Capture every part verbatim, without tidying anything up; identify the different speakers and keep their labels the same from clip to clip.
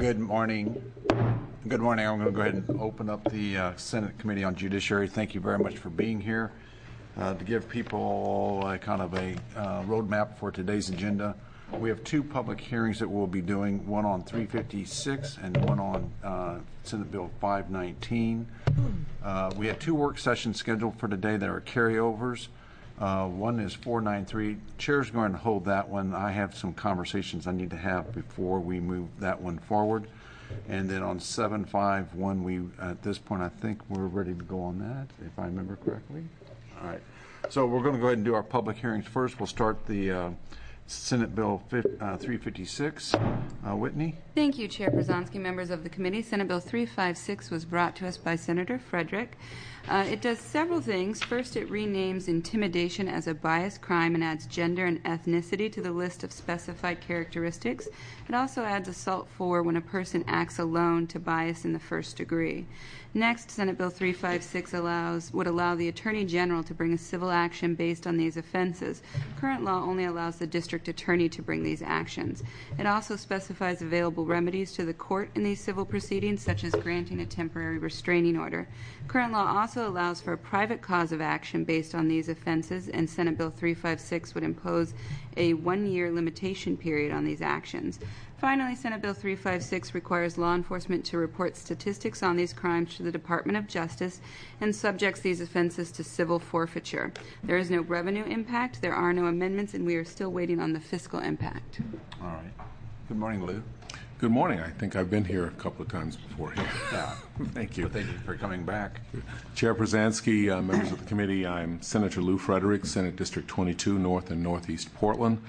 Speaker 1: Good morning. Good morning. I'm going to go ahead and open up the uh, Senate Committee on Judiciary. Thank you very much for being here. Uh, to give people uh, kind of a uh, roadmap for today's agenda, we have two public hearings that we'll be doing, one on three fifty-six and one on uh, Senate Bill five nineteen. Uh, we have two work sessions scheduled for today that are carryovers. Uh, one is four ninety-three. Chair's going to hold that one. I have some conversations I need to have before we move that one forward. And then on seven fifty-one, we, at this point, I think we're ready to go on that, if I remember correctly. All right. So we're going to go ahead and do our public hearings first. We'll start the uh, Senate Bill three fifty-six. Uh, Whitney?
Speaker 2: Thank you, Chair Przanski, members of the committee. Senate Bill three fifty-six was brought to us by Senator Frederick. Uh, it does several things. First, it renames intimidation as a bias crime and adds gender and ethnicity to the list of specified characteristics. It also adds assault for when a person acts alone to bias in the first degree. Next, Senate Bill three fifty-six allows, would allow the Attorney General to bring a civil action based on these offenses. Current law only allows the district attorney to bring these actions. It also specifies available remedies to the court in these civil proceedings, such as granting a temporary restraining order. Current law also allows for a private cause of action based on these offenses, and Senate Bill three fifty-six would impose a one-year limitation period on these actions. Finally, Senate Bill three fifty-six requires law enforcement to report statistics on these crimes to the Department of Justice and subjects these offenses to civil forfeiture. There is no revenue impact, there are no amendments, and we are still waiting on the fiscal impact.
Speaker 1: All right. Good morning, Lou.
Speaker 3: Good morning. I think I've been here a couple of times before.
Speaker 1: Yeah.
Speaker 3: Thank you.
Speaker 1: Well, thank you for coming back.
Speaker 3: Chair Przanski, uh, members of the committee, I'm Senator Lou Frederick, Senate District twenty-two, North and Northeast Portland.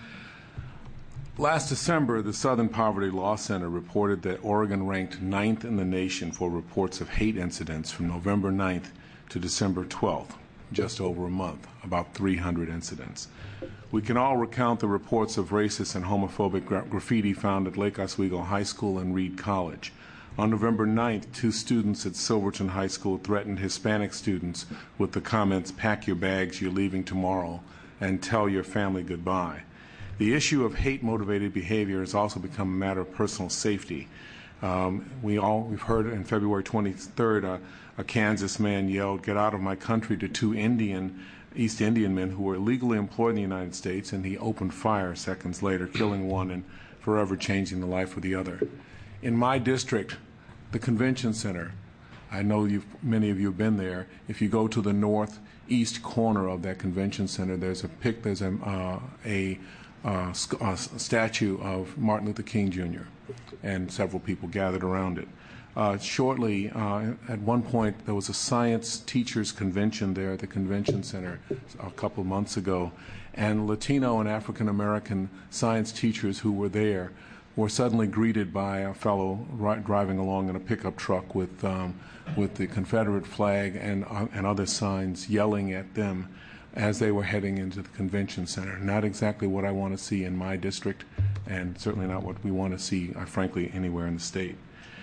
Speaker 3: Last December, the Southern Poverty Law Center reported that Oregon ranked ninth in the nation for reports of hate incidents from November ninth to December twelfth, just over a month, about three hundred incidents. We can all recount the reports of racist and homophobic gra- graffiti found at Lake Oswego High School and Reed College. On November ninth, two students at Silverton High School threatened Hispanic students with the comments, "Pack your bags, you're leaving tomorrow, and tell your family goodbye." The issue of hate-motivated behavior has also become a matter of personal safety. Um, we all, we've heard on February twenty-third, uh, a Kansas man yelled, "Get out of my country," to two Indian, East Indian men who were illegally employed in the United States, and he opened fire seconds later, killing one and forever changing the life of the other. In my district, the Convention Center, I know you've, many of you have been there. If you go to the northeast corner of that Convention Center, there's a pic, there's a, uh, a Uh, a statue of Martin Luther King Junior and several people gathered around it. Uh, shortly, uh, at one point, there was a science teachers convention there at the Convention Center a couple of months ago, and Latino and African American science teachers who were there were suddenly greeted by a fellow ri- driving along in a pickup truck with um, with the Confederate flag and uh, and other signs, yelling at them as they were heading into the Convention Center. Not exactly what I want to see in my district, and certainly not what we want to see, uh, frankly, anywhere in the state.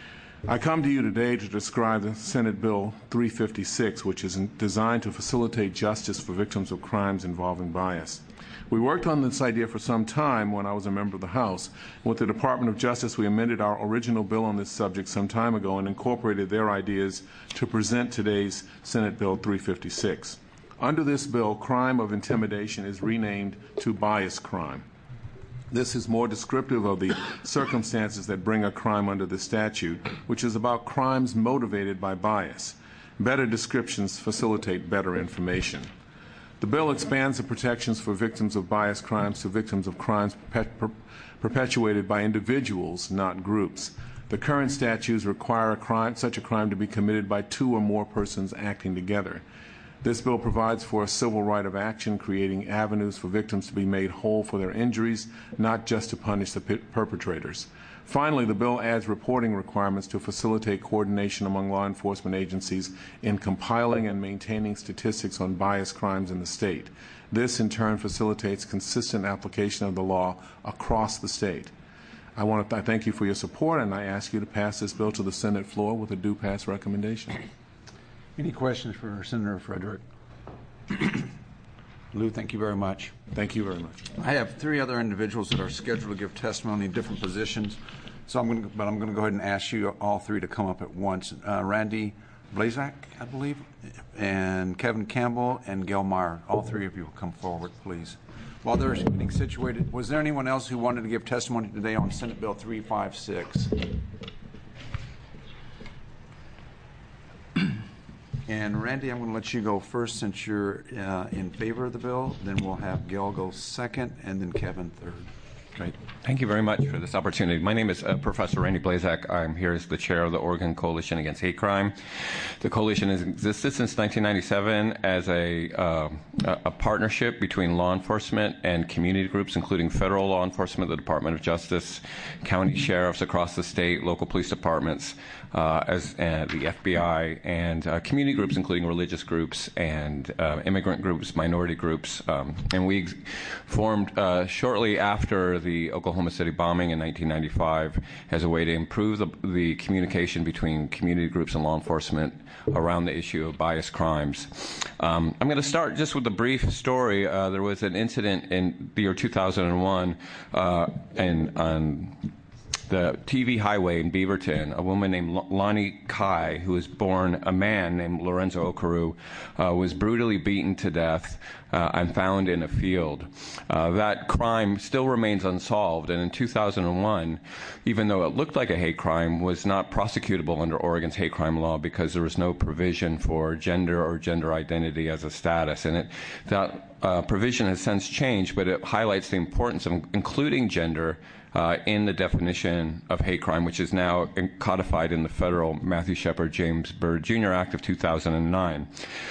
Speaker 3: I come to you today to describe the Senate Bill three fifty-six, which is in, designed to facilitate justice for victims of crimes involving bias. We worked on this idea for some time when I was a member of the House. With the Department of Justice, we amended our original bill on this subject some time ago and incorporated their ideas to present today's Senate Bill three fifty-six. Under this bill, crime of intimidation is renamed to bias crime. This is more descriptive of the circumstances that bring a crime under the statute, which is about crimes motivated by bias. Better descriptions facilitate better information. The bill expands the protections for victims of bias crimes to victims of crimes perpet- perpetuated by individuals, not groups. The current statutes require a crime, such a crime to be committed by two or more persons acting together. This bill provides for a civil right of action, creating avenues for victims to be made whole for their injuries, not just to punish the perpetrators. Finally, the bill adds reporting requirements to facilitate coordination among law enforcement agencies in compiling and maintaining statistics on bias crimes in the state. This, in turn, facilitates consistent application of the law across the state. I want to th- thank you for your support, and I ask you to pass this bill to the Senate floor with a due pass recommendation.
Speaker 1: Any questions for Senator Frederick? Lou, thank you very much.
Speaker 3: Thank you very much.
Speaker 1: I have three other individuals that are scheduled to give testimony in different positions. So I'm going to, but I'm going to go ahead and ask you all three to come up at once. Uh, Randy Blazak, I believe, and Kevin Campbell and Gail Meyer. All three of you will come forward, please. While they're getting situated, was there anyone else who wanted to give testimony today on Senate Bill three five six? And Randy, I'm going to let you go first since you're uh, in favor of the bill. Then we'll have Gail go second, and then Kevin third.
Speaker 4: Great. Thank you very much for this opportunity. My name is uh, Professor Randy Blazak. I'm here as the chair of the Oregon Coalition Against Hate Crime. The coalition has existed since nineteen ninety-seven as a, uh, a partnership between law enforcement and community groups, including federal law enforcement, the Department of Justice, county sheriffs across the state, local police departments, uh, as uh, the F B I, and uh, community groups, including religious groups and uh, immigrant groups, minority groups. Um, and we ex- formed uh, shortly after the the Oklahoma City bombing in nineteen ninety-five as a way to improve the, the communication between community groups and law enforcement around the issue of bias crimes. Um, I'm going to start just with a brief story. Uh, there was an incident in the year two thousand one uh, in, on the T V highway in Beaverton. A woman named Lonnie Kai, who was born a man named Lorenzo Okaru, uh, was brutally beaten to death uh, and found in a field. Uh, that crime still remains unsolved, and in two thousand one, even though it looked like a hate crime, was not prosecutable under Oregon's hate crime law because there was no provision for gender or gender identity as a status. And it, that uh, provision has since changed, but it highlights the importance of including gender Uh, in the definition of hate crime, which is now codified in the federal Matthew Shepard James Byrd Junior Act of two thousand nine.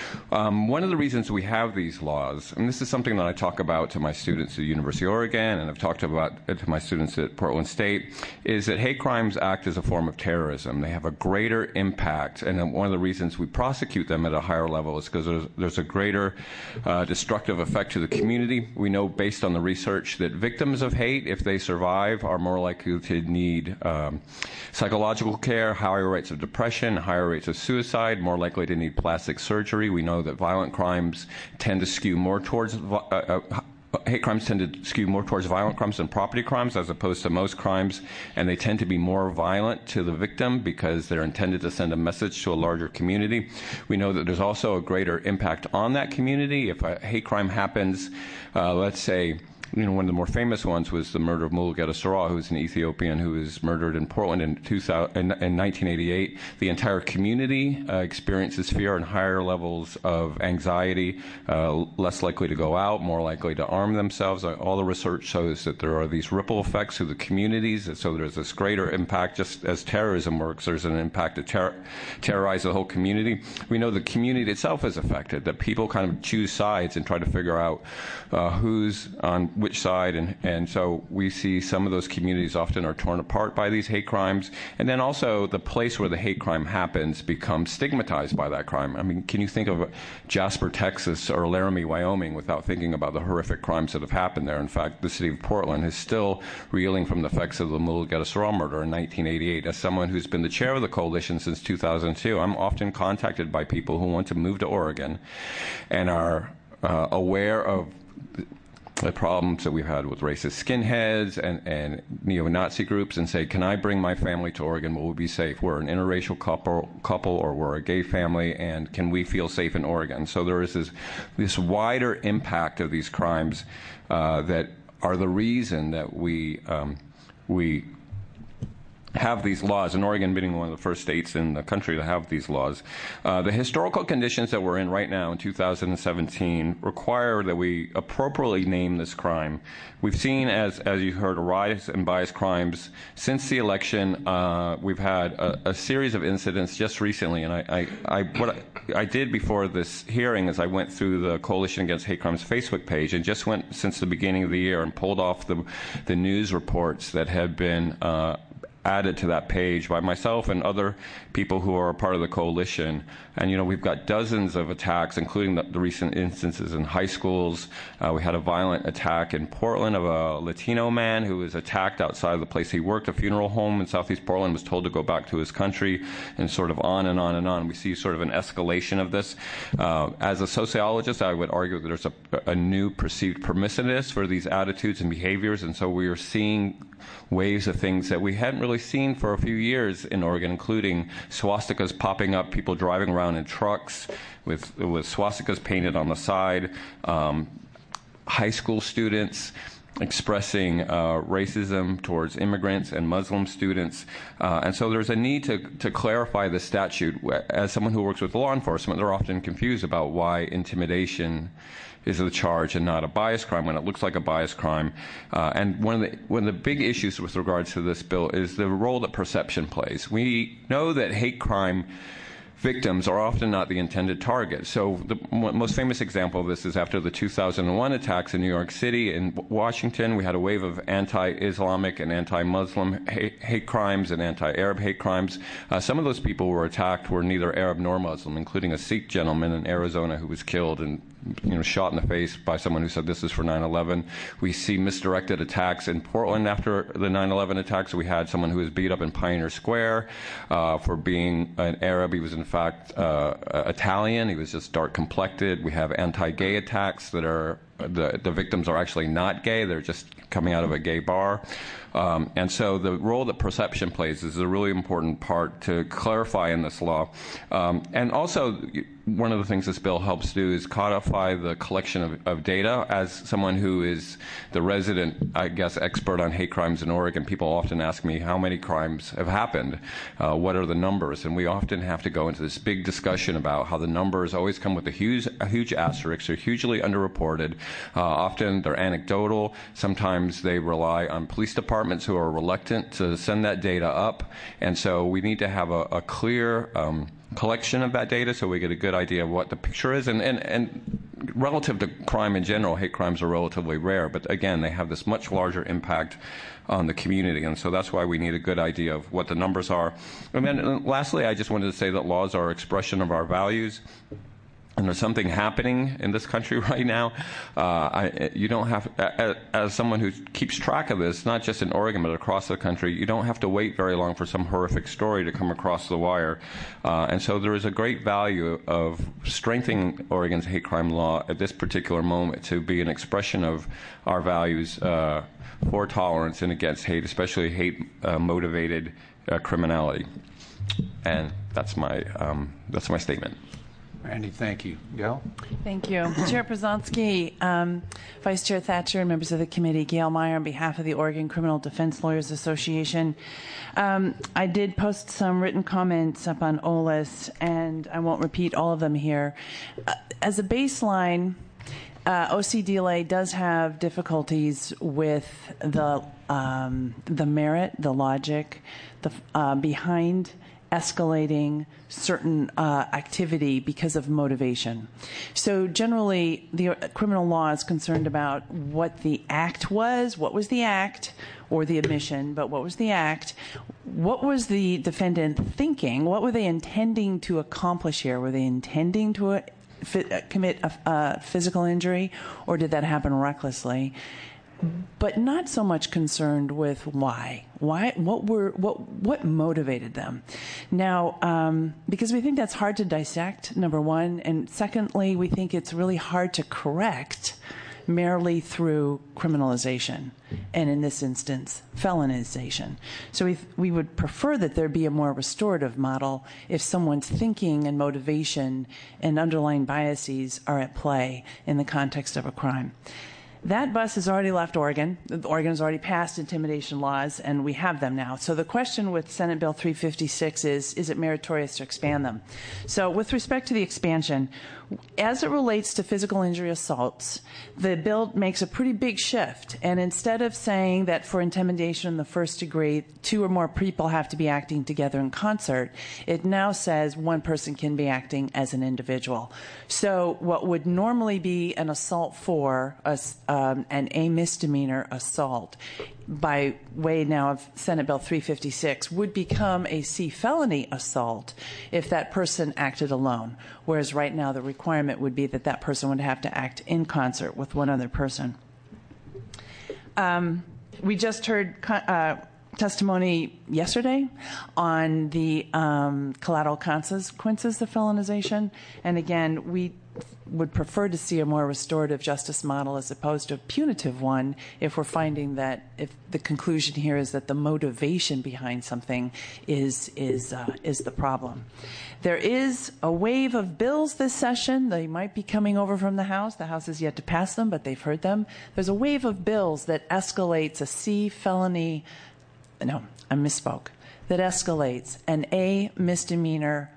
Speaker 4: Um, one of the reasons we have these laws, and this is something that I talk about to my students at the University of Oregon, and I've talked about it to my students at Portland State, is that hate crimes act as a form of terrorism. They have a greater impact, and one of the reasons we prosecute them at a higher level is because there's, there's a greater uh, destructive effect to the community. We know based on the research that victims of hate, if they survive, are more likely to need um, psychological care, higher rates of depression, higher rates of suicide, more likely to need plastic surgery. We know that violent crimes tend to skew more towards uh, uh, hate crimes tend to skew more towards violent crimes than property crimes, as opposed to most crimes, and they tend to be more violent to the victim because they're intended to send a message to a larger community. We know that there's also a greater impact on that community. If a hate crime happens, uh, let's say, you know, one of the more famous ones was the murder of Mulugeta Seraw, who was an Ethiopian who was murdered in Portland in, two thousand, in nineteen eighty-eight. The entire community uh, experiences fear and higher levels of anxiety, uh, less likely to go out, more likely to arm themselves. All the research shows that there are these ripple effects through the communities, so there's this greater impact. Just as terrorism works, there's an impact to ter- terrorize the whole community. We know the community itself is affected, that people kind of choose sides and try to figure out uh, who's on which side, and, and so we see some of those communities often are torn apart by these hate crimes, and then also the place where the hate crime happens becomes stigmatized by that crime. I mean, can you think of Jasper, Texas, or Laramie, Wyoming, without thinking about the horrific crimes that have happened there? In fact, the city of Portland is still reeling from the effects of the Mulugeta Seraw murder in nineteen eighty-eight. As someone who's been the chair of the coalition since two thousand two, I'm often contacted by people who want to move to Oregon and are uh, aware of the problems that we've had with racist skinheads and, and neo-Nazi groups, and say, can I bring my family to Oregon? Will we be safe? We're an interracial couple, couple or we're a gay family, and can we feel safe in Oregon? So there is this, this wider impact of these crimes uh, that are the reason that we um, we have these laws, and Oregon being one of the first states in the country to have these laws. Uh, the historical conditions that we're in right now in two thousand seventeen require that we appropriately name this crime. We've seen, as as you heard, a rise in bias crimes since the election. Uh, we've had a, a series of incidents just recently, and I, I, I what I, I did before this hearing is I went through the Coalition Against Hate Crimes Facebook page and just went since the beginning of the year and pulled off the the news reports that had been Uh, added to that page by myself and other people who are a part of the coalition And, you know, we've got dozens of attacks, including the, the recent instances in high schools. Uh, we had a violent attack in Portland of a Latino man who was attacked outside of the place he worked, a funeral home in Southeast Portland, was told to go back to his country, and sort of on and on and on. We see sort of an escalation of this. Uh, as a sociologist, I would argue that there's a, a new perceived permissiveness for these attitudes and behaviors, and so we are seeing waves of things that we hadn't really seen for a few years in Oregon, including swastikas popping up, people driving around in trucks with, with swastikas painted on the side, um, high school students expressing uh, racism towards immigrants and Muslim students. Uh, and so there's a need to, to clarify the statute. As someone who works with law enforcement, they're often confused about why intimidation is the charge and not a bias crime when it looks like a bias crime. Uh, and one of the one of the big issues with regards to this bill is the role that perception plays. We know that hate crime victims are often not the intended target. So the most famous example of this is after the two thousand one attacks in New York City and Washington. We had a wave of anti-Islamic and anti-Muslim hate, hate crimes and anti-Arab hate crimes. Uh, some of those people who were attacked were neither Arab nor Muslim, including a Sikh gentleman in Arizona who was killed and you know, shot in the face by someone who said this is for nine eleven. We see misdirected attacks in Portland after the nine eleven attacks. We had someone who was beat up in Pioneer Square uh, for being an Arab. He was in fact uh, Italian. He was just dark complected. We have anti-gay attacks that are the the victims are actually not gay. They're just coming out of a gay bar. Um, and so the role that perception plays is a really important part to clarify in this law. Um, and also, one of the things this bill helps do is codify the collection of, of data. As someone who is the resident, I guess, expert on hate crimes in Oregon, people often ask me how many crimes have happened, uh, what are the numbers, and we often have to go into this big discussion about how the numbers always come with a huge, a huge asterisk. They're hugely underreported. Uh, often they're anecdotal. Sometimes they rely on police departments who are reluctant to send that data up, and so we need to have a, a clear um, collection of that data so we get a good idea of what the picture is. And, and, and relative to crime in general, hate crimes are relatively rare, but again, they have this much larger impact on the community, and so that's why we need a good idea of what the numbers are. And then lastly, I just wanted to say that laws are expression of our values. And there's something happening in this country right now. Uh, I, you don't have, as, as someone who keeps track of this, not just in Oregon but across the country, you don't have to wait very long for some horrific story to come across the wire. Uh, and so there is a great value of strengthening Oregon's hate crime law at this particular moment to be an expression of our values uh, for tolerance and against hate, especially hate-motivated uh, uh, criminality. And that's my um, that's my statement.
Speaker 1: Randy, thank you. Gail?
Speaker 5: Thank you. Chair Przonski, um, Vice Chair Thatcher, and members of the committee, Gail Meyer on behalf of the Oregon Criminal Defense Lawyers Association. Um, I did post some written comments up on O L I S, and I won't repeat all of them here. Uh, as a baseline, uh, O C D L A does have difficulties with the, um, the merit, the logic the, uh, behind escalating certain uh, activity because of motivation. So generally, the criminal law is concerned about what the act was, what was the act, or the admission, but what was the act, what was the defendant thinking, what were they intending to accomplish here? Were they intending to uh, fi- commit a, a physical injury, or did that happen recklessly? But not so much concerned with why. Why? What were? What? What motivated them? Now, um, because we think that's hard to dissect. Number one, and secondly, we think it's really hard to correct merely through criminalization, and in this instance, felonization. So we we would prefer that there be a more restorative model if someone's thinking and motivation and underlying biases are at play in the context of a crime. That bus has already left Oregon. Oregon has already passed intimidation laws, and we have them now. So the question with Senate Bill three fifty-six is, is it meritorious to expand them? So with respect to the expansion, as it relates to physical injury assaults, the bill makes a pretty big shift. And instead of saying that for intimidation in the first degree, two or more people have to be acting together in concert, it now says one person can be acting as an individual. So what would normally be an assault for a, um, an a misdemeanor assault by way now of Senate Bill three fifty-six, would become a C felony assault if that person acted alone, whereas right now the requirement would be that that person would have to act in concert with one other person. Um, we just heard uh, testimony yesterday on the um, collateral consequences of felonization, and again, we would prefer to see a more restorative justice model as opposed to a punitive one if we're finding that if the conclusion here is that the motivation behind something is is uh, is the problem. There is a wave of bills this session. They might be coming over from the House. The House has yet to pass them, but they've heard them. There's a wave of bills that escalates a C felony, no, I misspoke, that escalates an A misdemeanor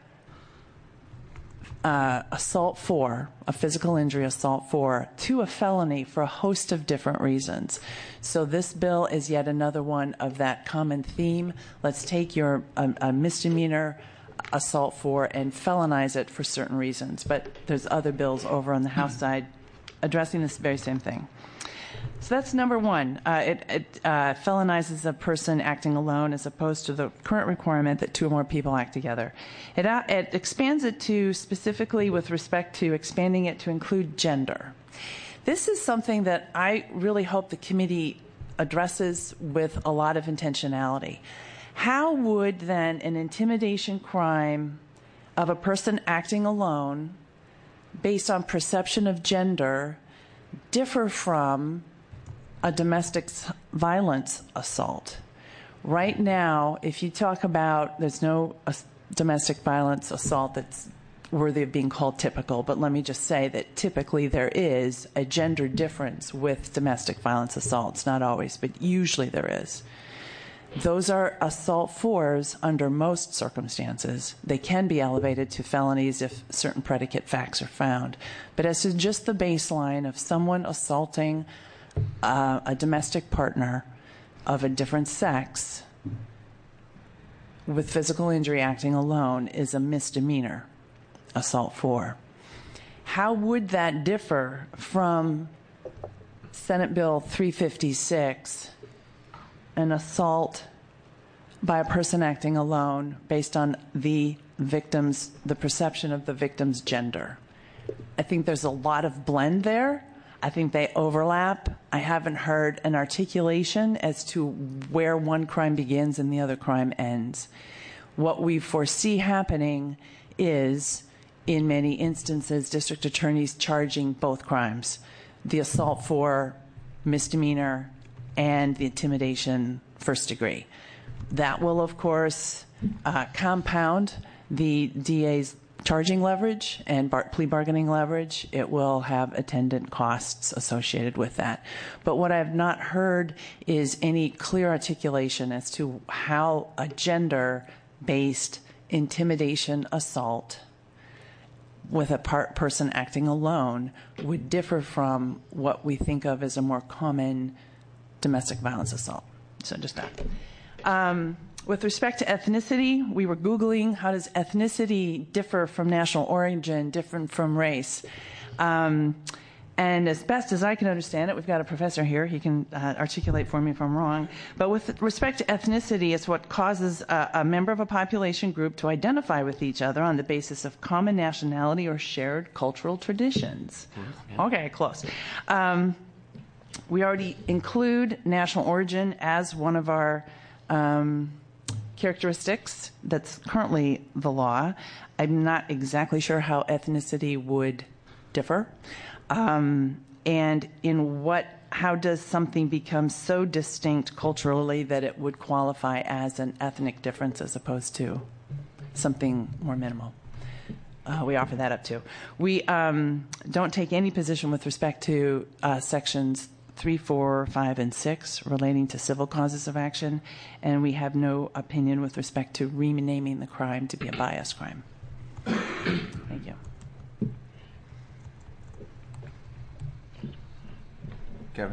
Speaker 5: Uh, assault for, a physical injury assault for, to a felony for a host of different reasons. So this bill is yet another one of that common theme. Let's take your um, a misdemeanor assault for and felonize it for certain reasons. But there's other bills over on the House side addressing this very same thing. So that's number one. Uh, it it uh, felonizes a person acting alone as opposed to the current requirement that two or more people act together. It, uh, it expands it to specifically with respect to expanding it to include gender. This is something that I really hope the committee addresses with a lot of intentionality. How would then an intimidation crime of a person acting alone based on perception of gender differ from a domestic violence assault? Right now, if you talk about, there's no uh, domestic violence assault that's worthy of being called typical, but let me just say that typically there is a gender difference with domestic violence assaults. Not always, but usually there is. Those are assault fours under most circumstances. They can be elevated to felonies if certain predicate facts are found. But as to just the baseline of someone assaulting uh, a domestic partner of a different sex with physical injury acting alone is a misdemeanor assault for. How would that differ from Senate Bill three fifty-six, an assault by a person acting alone based on the victim's, the perception of the victim's gender? I think there's a lot of blend there. I think they overlap. I haven't heard an articulation as to where one crime begins and the other crime ends. What we foresee happening is, in many instances, district attorneys charging both crimes, the assault for misdemeanor and the intimidation first degree. That will, of course, uh, compound the D A's charging leverage and bar- plea bargaining leverage. It will have attendant costs associated with that. But what I have not heard is any clear articulation as to how a gender-based intimidation assault with a part person acting alone would differ from what we think of as a more common domestic violence assault. So just that. Um, with respect to ethnicity, we were Googling how does ethnicity differ from national origin, different from race. Um, and as best as I can understand it, we've got a professor here. He can uh, articulate for me if I'm wrong. But with respect to ethnicity, it's what causes a, a member of a population group to identify with each other on the basis of common nationality or shared cultural traditions. Yeah. Okay, close. Um, we already include national origin as one of our um, characteristics. That's currently the law. I'm not exactly sure how ethnicity would differ. Um, and in what, how does something become so distinct culturally that it would qualify as an ethnic difference as opposed to something more minimal? Uh, we offer that up too. We um, don't take any position with respect to uh, sections three, four, five, and six relating to civil causes of action, and we have no opinion with respect to renaming the crime to be a bias crime. Thank you.
Speaker 1: Kevin?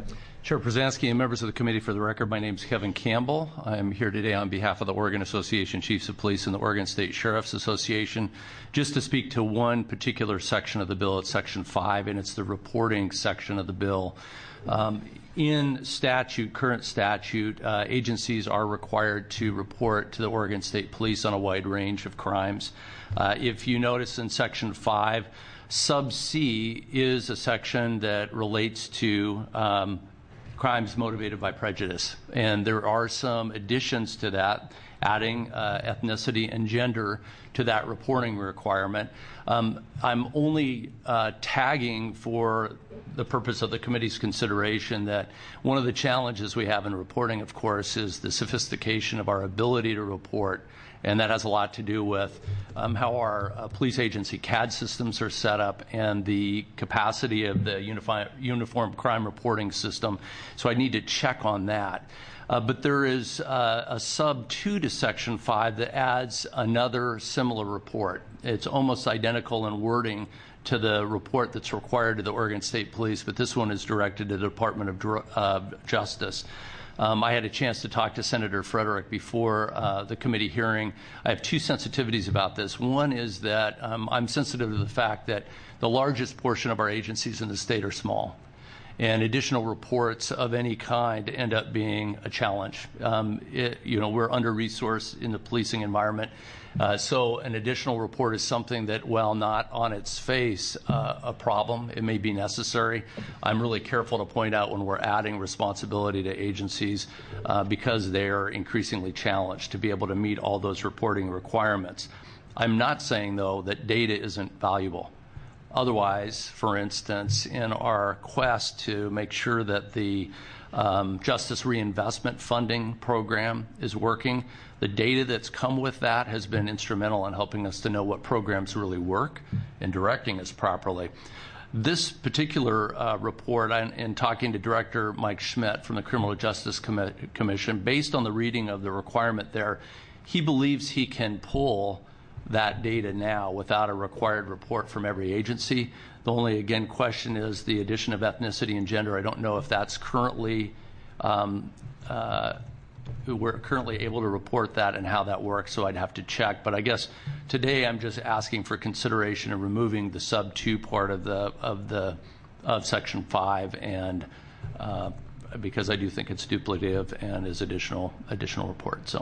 Speaker 6: Chair Przansky and members of the committee, for the record, my name is Kevin Campbell. I am here today on behalf of the Oregon Association Chiefs of Police and the Oregon State Sheriff's Association just to speak to one particular section of the bill. It's Section five, and it's the reporting section of the bill. Um, in statute, current statute, uh, agencies are required to report to the Oregon State Police on a wide range of crimes. Uh, if you notice in Section five, Sub C is a section that relates to um, crimes motivated by prejudice. And there are some additions to that, adding uh, ethnicity and gender to that reporting requirement. Um, I'm only uh, tagging for the purpose of the committee's consideration that one of the challenges we have in reporting, of course, is the sophistication of our ability to report. And that has a lot to do with um, how our uh, police agency C A D systems are set up and the capacity of the unifi- uniform crime reporting system. So I need to check on that. Uh, but there is uh, a sub two to Section five that adds another similar report. It's almost identical in wording to the report that's required to the Oregon State Police, but this one is directed to the Department of Dr- uh, Justice. Um, I had a chance to talk to Senator Frederick before uh, the committee hearing. I have two sensitivities about this. One is that um, I'm sensitive to the fact that the largest portion of our agencies in the state are small, and additional reports of any kind end up being a challenge. Um, it, you know, we're under-resourced in the policing environment, uh, so an additional report is something that, while not on its face uh, a problem, it may be necessary. I'm really careful to point out when we're adding responsibility to agencies uh, because they are increasingly challenged to be able to meet all those reporting requirements. I'm not saying, though, that data isn't valuable. Otherwise, for instance, in our quest to make sure that the um, Justice Reinvestment Funding Program is working, the data that's come with that has been instrumental in helping us to know what programs really work and directing us properly. This particular uh, report, I, in talking to Director Mike Schmidt from the Criminal Justice Com- Commission, based on the reading of the requirement there, he believes he can pull that data now without a required report from every agency. The only, again, question is the addition of ethnicity and gender. I don't know if that's currently, um, uh, we're currently able to report that and how that works, so I'd have to check. But I guess today I'm just asking for consideration of removing the sub two part of the, of the, of Section five, and uh, because I do think it's duplicative and is additional, additional report, so.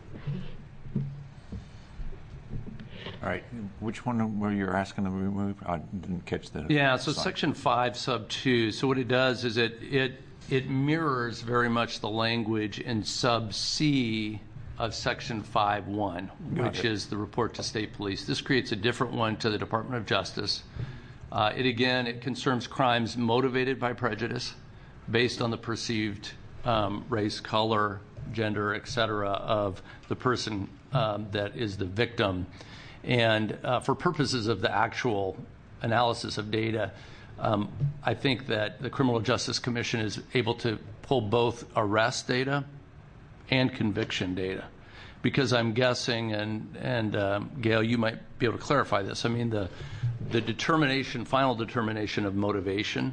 Speaker 1: All right. Which one were you asking to remove? I didn't catch the.
Speaker 6: Yeah. So
Speaker 1: sign.
Speaker 6: Section five, sub two. So what it does is it it it mirrors very much the language in sub C of Section five one, which is the report to state police. This creates a different one to the Department of Justice. Uh, it again it concerns crimes motivated by prejudice, based on the perceived um, race, color, gender, et cetera, of the person um, that is the victim. And uh, for purposes of the actual analysis of data, um, I think that the Criminal Justice Commission is able to pull both arrest data and conviction data. Because I'm guessing, and, and um, Gail, you might be able to clarify this, I mean, the, the determination, final determination of motivation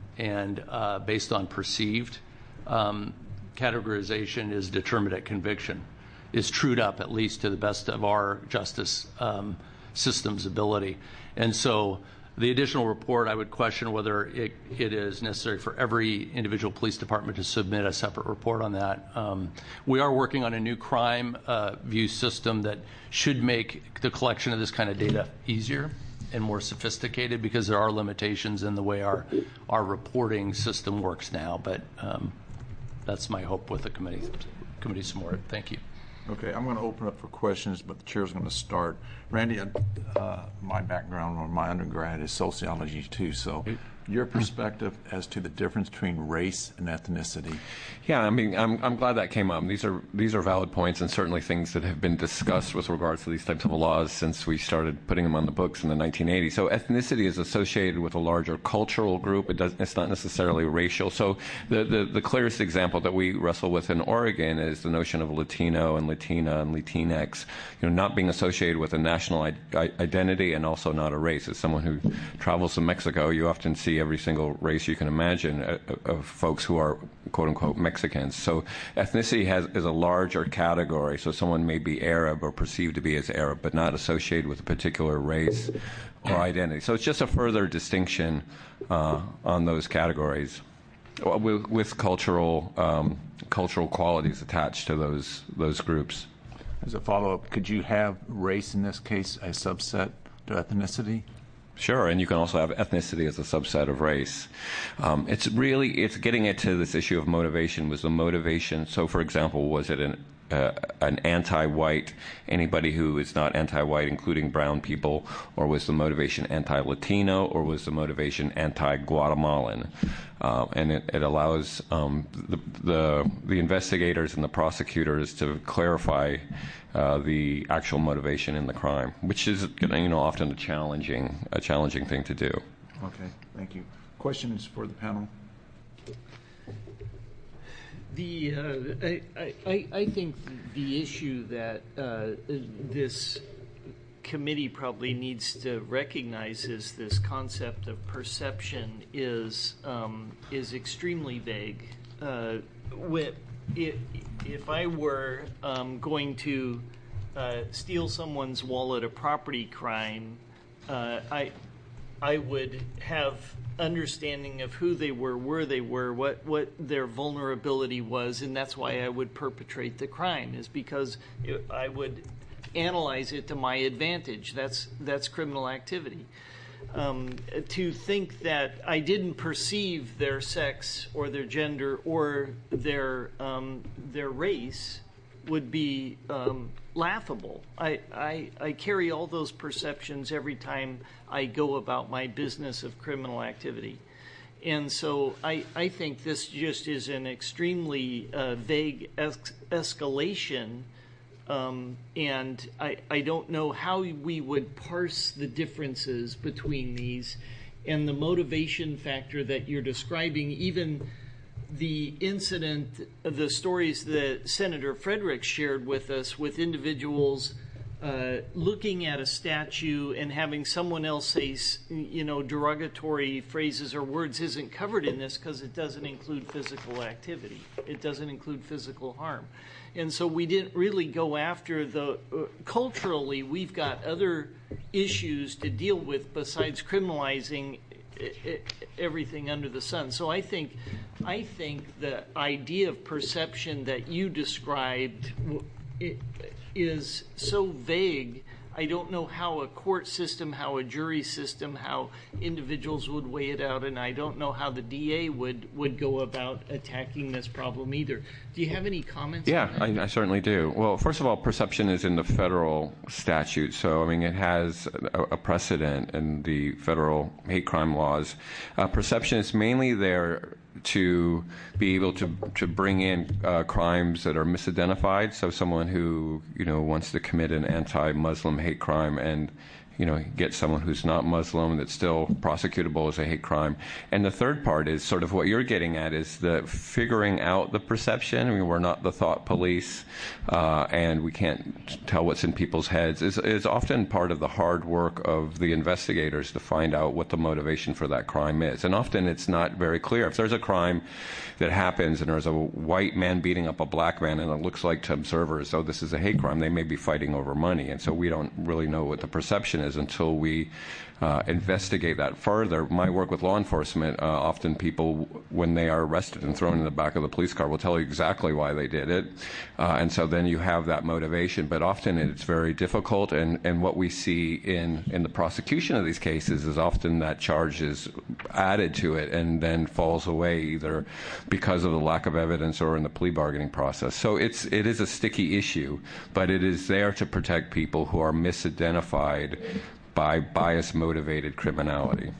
Speaker 6: and uh, based on perceived um, categorization is determined at conviction. Is trued up, at least to the best of our justice um, system's ability. And so the additional report, I would question whether it, it is necessary for every individual police department to submit a separate report on that. Um, we are working on a new crime uh, view system that should make the collection of this kind of data easier and more sophisticated, because there are limitations in the way our, our reporting system works now. But um, that's my hope with the committee, committee support. Thank you.
Speaker 1: Okay, I'm going to open up for questions, but the chair's going to start. Randy, uh, my background or my undergrad is sociology too, so your perspective as to the difference between race and ethnicity.
Speaker 4: Yeah, I mean, I'm, I'm glad that came up. These are these are valid points, and certainly things that have been discussed with regards to these types of laws since we started putting them on the books in the nineteen eighties. So ethnicity is associated with a larger cultural group. It does, it's not necessarily racial. So the, the, the clearest example that we wrestle with in Oregon is the notion of Latino and Latina and Latinx, you know, not being associated with a national I- identity and also not a race. As someone who travels to Mexico, you often see see every single race you can imagine uh, of folks who are quote-unquote Mexicans. So ethnicity has, is a larger category. So someone may be Arab or perceived to be as Arab, but not associated with a particular race or identity. So it's just a further distinction uh, on those categories with, with cultural um, cultural qualities attached to those those groups.
Speaker 1: As a follow-up, could you have race in this case a subset to ethnicity?
Speaker 4: Sure, and you can also have ethnicity as a subset of race. Um, it's really, it's getting into this issue of motivation. Was the motivation, so for example, was it an uh, an anti-white, anybody who is not anti-white, including brown people, or was the motivation anti-Latino, or was the motivation anti-Guatemalan? Uh, and it, it allows um, the, the the investigators and the prosecutors to clarify uh, the actual motivation in the crime, which is, you know, often a challenging a challenging thing to do.
Speaker 1: Okay, thank you. Questions for the panel?
Speaker 7: The uh, I, I I think the issue that uh, this committee probably needs to recognize is this concept of perception is um, is extremely vague. Uh, with, if, if I were um, going to uh, steal someone's wallet, a property crime, uh, I I would have understanding of who they were, where they were, what, what their vulnerability was, and that's why I would perpetrate the crime, is because it, I would analyze it to my advantage. That's that's criminal activity. Um, to think that I didn't perceive their sex or their gender or their um, their race would be um, laughable. I, I I carry all those perceptions every time I go about my business of criminal activity. And so I, I think this just is an extremely uh, vague es- escalation, um, and I, I don't know how we would parse the differences between these and the motivation factor that you're describing. Even the incident, the stories that Senator Frederick shared with us with individuals Uh, looking at a statue and having someone else say, you know, derogatory phrases or words isn't covered in this because it doesn't include physical activity. It doesn't include physical harm. And so we didn't really go after the, uh, culturally, we've got other issues to deal with besides criminalizing I- I- everything under the sun. So I think, I think the idea of perception that you described it, is so vague. I don't know how a court system, how a jury system, how individuals would weigh it out, and I don't know how the D A would, would go about attacking this problem either. Do you have any comments
Speaker 4: Yeah,
Speaker 7: on that?
Speaker 4: I, I certainly do. Well, first of all, perception is in the federal statute, so I mean it has a, a precedent in the federal hate crime laws. Uh, perception is mainly there to be able to to bring in uh, crimes that are misidentified. So someone who, you know, wants to commit an anti-Muslim hate crime and, you know, get someone who's not Muslim that's still prosecutable as a hate crime. And the third part is sort of what you're getting at, is the figuring out the perception. I mean, we're not the thought police, uh, and we can't tell what's in people's heads. Is is often part of the hard work of the investigators to find out what the motivation for that crime is. And often it's not very clear. If there's a crime that happens and there's a white man beating up a black man and it looks like to observers, oh, this is a hate crime, they may be fighting over money. And so we don't really know what the perception is until we uh, investigate that further. My work with law enforcement, uh, often people, when they are arrested and thrown in the back of the police car, will tell you exactly why they did it. Uh, and so then you have that motivation. But often it's very difficult. And, and what we see in, in the prosecution of these cases is often that charge is added to it and then falls away either because of the lack of evidence or in the plea bargaining process. So it's, it is a sticky issue, but it is there to protect people who are misidentified by bias-motivated criminality.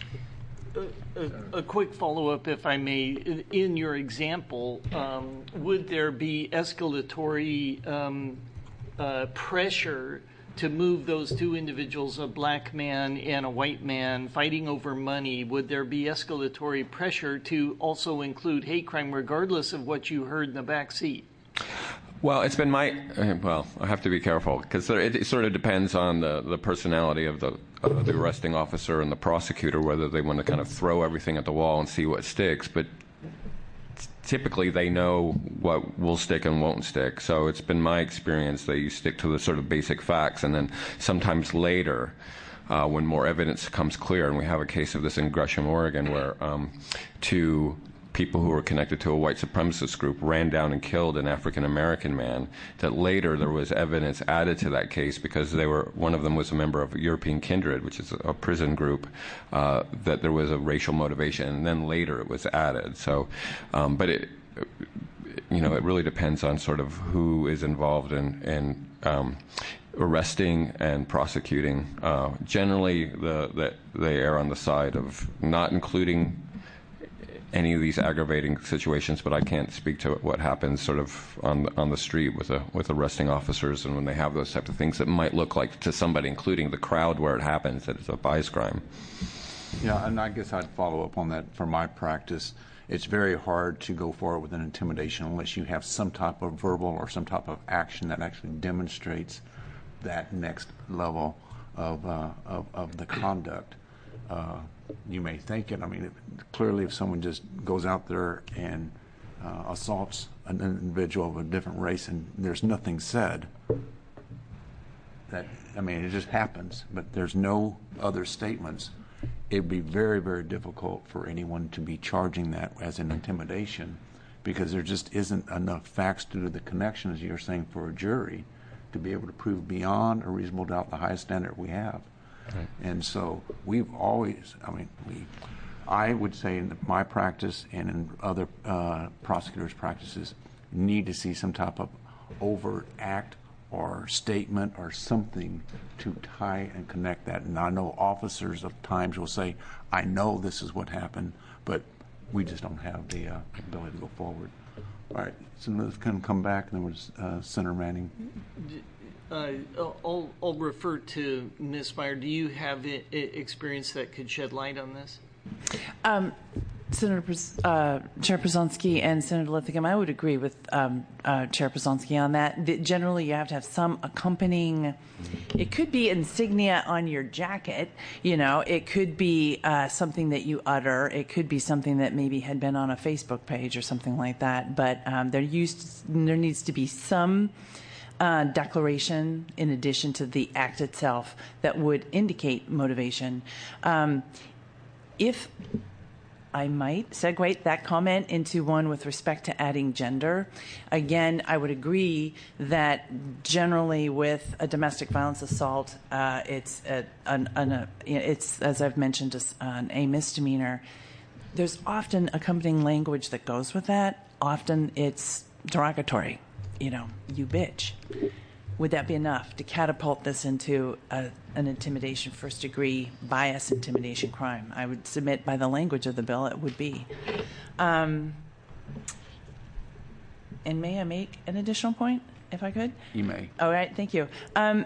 Speaker 7: A, a, a quick follow-up, if I may. In your example, um, would there be escalatory um, uh, pressure to move those two individuals, a black man and a white man, fighting over money? Would there be escalatory pressure to also include hate crime, regardless of what you heard in the back seat?
Speaker 4: Well, it's been my, uh, well, I have to be careful because it, it sort of depends on the, the personality of the, uh, the arresting officer and the prosecutor, whether they want to kind of throw everything at the wall and see what sticks. But typically they know what will stick and won't stick. So it's been my experience that you stick to the sort of basic facts, and then sometimes later, uh, when more evidence becomes clear, and we have a case of this in Gresham, Oregon, where um, two people who were connected to a white supremacist group ran down and killed an African-American man, that later there was evidence added to that case because they were, one of them was a member of European Kindred, which is a prison group, uh, that there was a racial motivation, and then later it was added. So, um, but it, you know, it really depends on sort of who is involved in, in um, arresting and prosecuting. Uh, generally, the, the, they err on the side of not including any of these aggravating situations, but I can't speak to what happens sort of on on the street with a, with arresting officers, and when they have those types of things that might look like to somebody, including the crowd where it happens, that it's a bias crime.
Speaker 1: Yeah, and I guess I'd follow up on that from my practice. It's very hard to go forward with an intimidation unless you have some type of verbal or some type of action that actually demonstrates that next level of uh, of, of the conduct. Uh, you may think it. I mean, it, clearly, if someone just goes out there and uh, assaults an individual of a different race and there's nothing said, that, I mean, it just happens, but there's no other statements, it'd be very, very difficult for anyone to be charging that as an intimidation, because there just isn't enough facts due to the connection, as you're saying, for a jury to be able to prove beyond a reasonable doubt the highest standard we have. Right. And so we've always, I mean, we, I would say in my practice and in other uh, prosecutors' practices, need to see some type of overt act or statement or something to tie and connect that. And I know officers of times will say, I know this is what happened, but we just don't have the uh, ability to go forward. All right, so let's kind of come back, and then we'll uh, Senator Manning.
Speaker 7: Uh, I'll, I'll refer to Miz Meyer. Do you have I- I experience that could shed light on this?
Speaker 5: Um, Senator uh, Chair Przonski and Senator Lithicum, I would agree with um, uh, Chair Przonski on that. that. Generally, you have to have some accompanying. It could be insignia on your jacket. You know, it could be uh, something that you utter. It could be something that maybe had been on a Facebook page or something like that. But um, there used there needs to be some Uh, declaration in addition to the act itself that would indicate motivation. Um, if I might segue that comment into one with respect to adding gender, again, I would agree that generally with a domestic violence assault, uh, it's a, an, an, a, it's as I've mentioned, an, a misdemeanor. There's often accompanying language that goes with that. Often it's derogatory. You know, you bitch. Would that be enough to catapult this into a, an intimidation, first degree bias intimidation crime? I would submit by the language of the bill it would be. Um, and may I make an additional point, if I could?
Speaker 1: You may.
Speaker 5: All right, thank you. Um,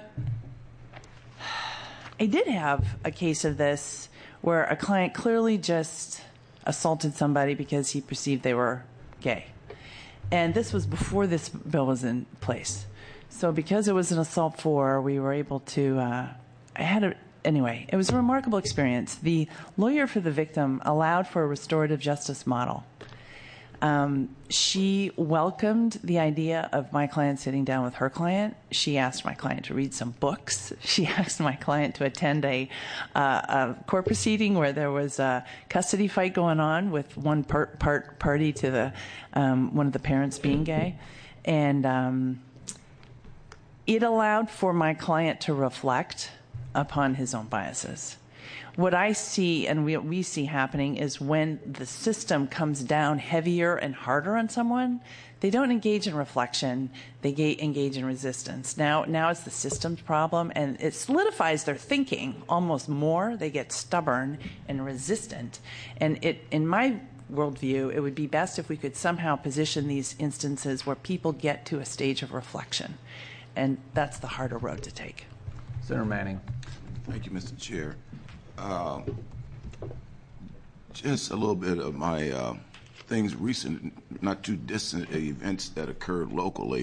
Speaker 5: I did have a case of this where a client clearly just assaulted somebody because he perceived they were gay. And this was before this bill was in place. So because it was an assault four, we were able to, uh, I had a, anyway, it was a remarkable experience. The lawyer for the victim allowed for a restorative justice model. Um, she welcomed the idea of my client sitting down with her client. She asked my client to read some books. She asked my client to attend a, uh, a court proceeding where there was a custody fight going on with one part, part party to the um, one of the parents being gay, and um, it allowed for my client to reflect upon his own biases. What I see and we, we see happening is when the system comes down heavier and harder on someone, they don't engage in reflection, they ga- engage in resistance. Now, now it's the system's problem, and it solidifies their thinking almost more. They get stubborn and resistant. And it, in my worldview, it would be best if we could somehow position these instances where people get to a stage of reflection. And that's the harder road to take.
Speaker 1: Senator Manning.
Speaker 8: Thank you, Mister Chair. Uh, just a little bit of my uh, things recent, not too distant events that occurred locally.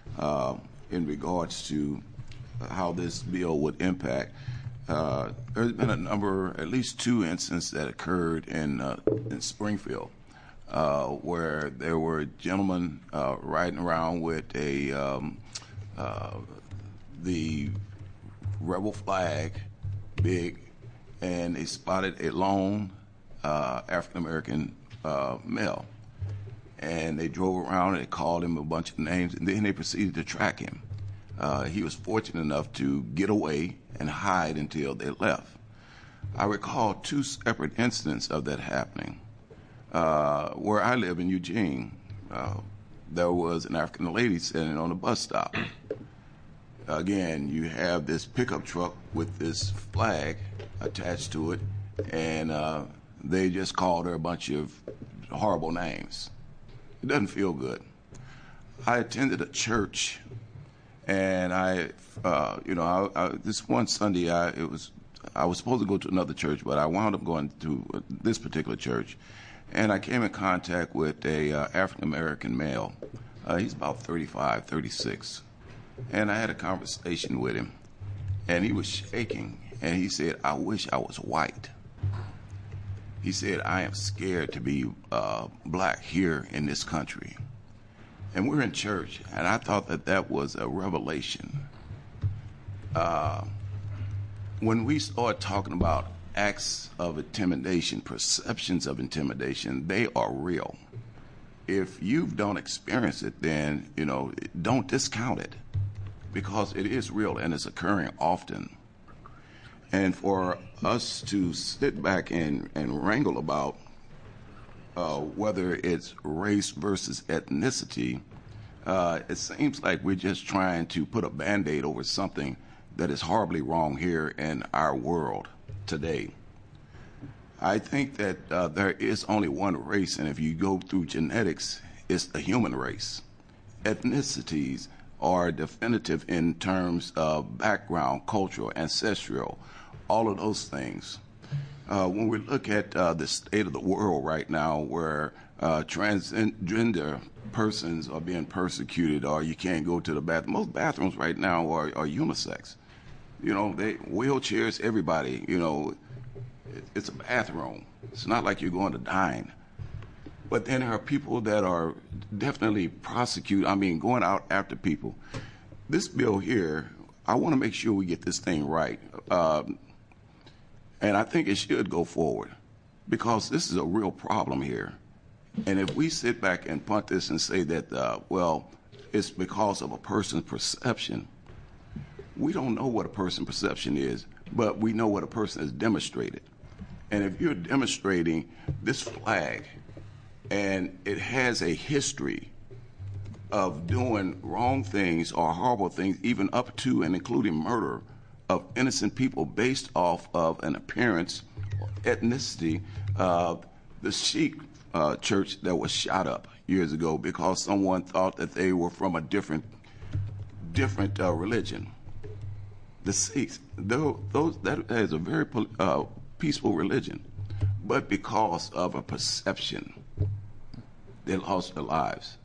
Speaker 8: uh, in regards to how this bill would impact. Uh, there's been a number, at least two incidents that occurred in uh, in Springfield, uh, where there were gentlemen uh, riding around with a um, uh, the rebel flag, big, and they spotted a lone uh, African American uh, male, and they drove around and they called him a bunch of names, and then they proceeded to track him. Uh, he was fortunate enough to get away and hide until they left. I recall two separate incidents of that happening. Uh, where I live in Eugene, uh, there was an African lady sitting on a bus stop. Again, you have this pickup truck with this flag attached to it, and uh, they just called her a bunch of horrible names. It doesn't feel good. I attended a church, and I, uh, you know, I, I, this one Sunday, I it was I was supposed to go to another church, but I wound up going to this particular church, and I came in contact with a uh, African American male. Uh, he's about thirty-five, thirty-six, and I had a conversation with him, and he was shaking, and he said, "I wish I was white." He said, "I am scared to be uh, black here in this country." And we're in church, and I thought that that was a revelation. Uh, when we start talking about acts of intimidation, perceptions of intimidation, they are real. If you don't experience it, then, you know, don't discount it, because it is real and it's occurring often. And for us to sit back and, and wrangle about uh, whether it's race versus ethnicity, uh, it seems like we're just trying to put a Band-Aid over something that is horribly wrong here in our world today. I think that uh, there is only one race, and if you go through genetics, it's the human race. Ethnicities are definitive in terms of background, cultural, ancestral, all of those things. Uh, when we look at uh, the state of the world right now, where uh, transgender persons are being persecuted, or you can't go to the bathroom. Most bathrooms right now are, are unisex. You know, they wheelchairs, everybody, you know, it, it's a bathroom. It's not like you're going to dine. But then there are people that are definitely prosecute, I mean, going out after people. This bill here, I want to make sure we get this thing right. Um, and I think it should go forward, because this is a real problem here. And if we sit back and punt this and say that, uh, well, it's because of a person's perception, we don't know what a person's perception is, but we know what a person has demonstrated. And if you're demonstrating this flag, and it has a history of doing wrong things or horrible things, even up to and including murder of innocent people based off of an appearance or ethnicity, uh, the Sikh uh, church that was shot up years ago because someone thought that they were from a different different uh, religion. The Sikhs, those, those, that is a very uh, peaceful religion, but because of a perception, they lost their lives.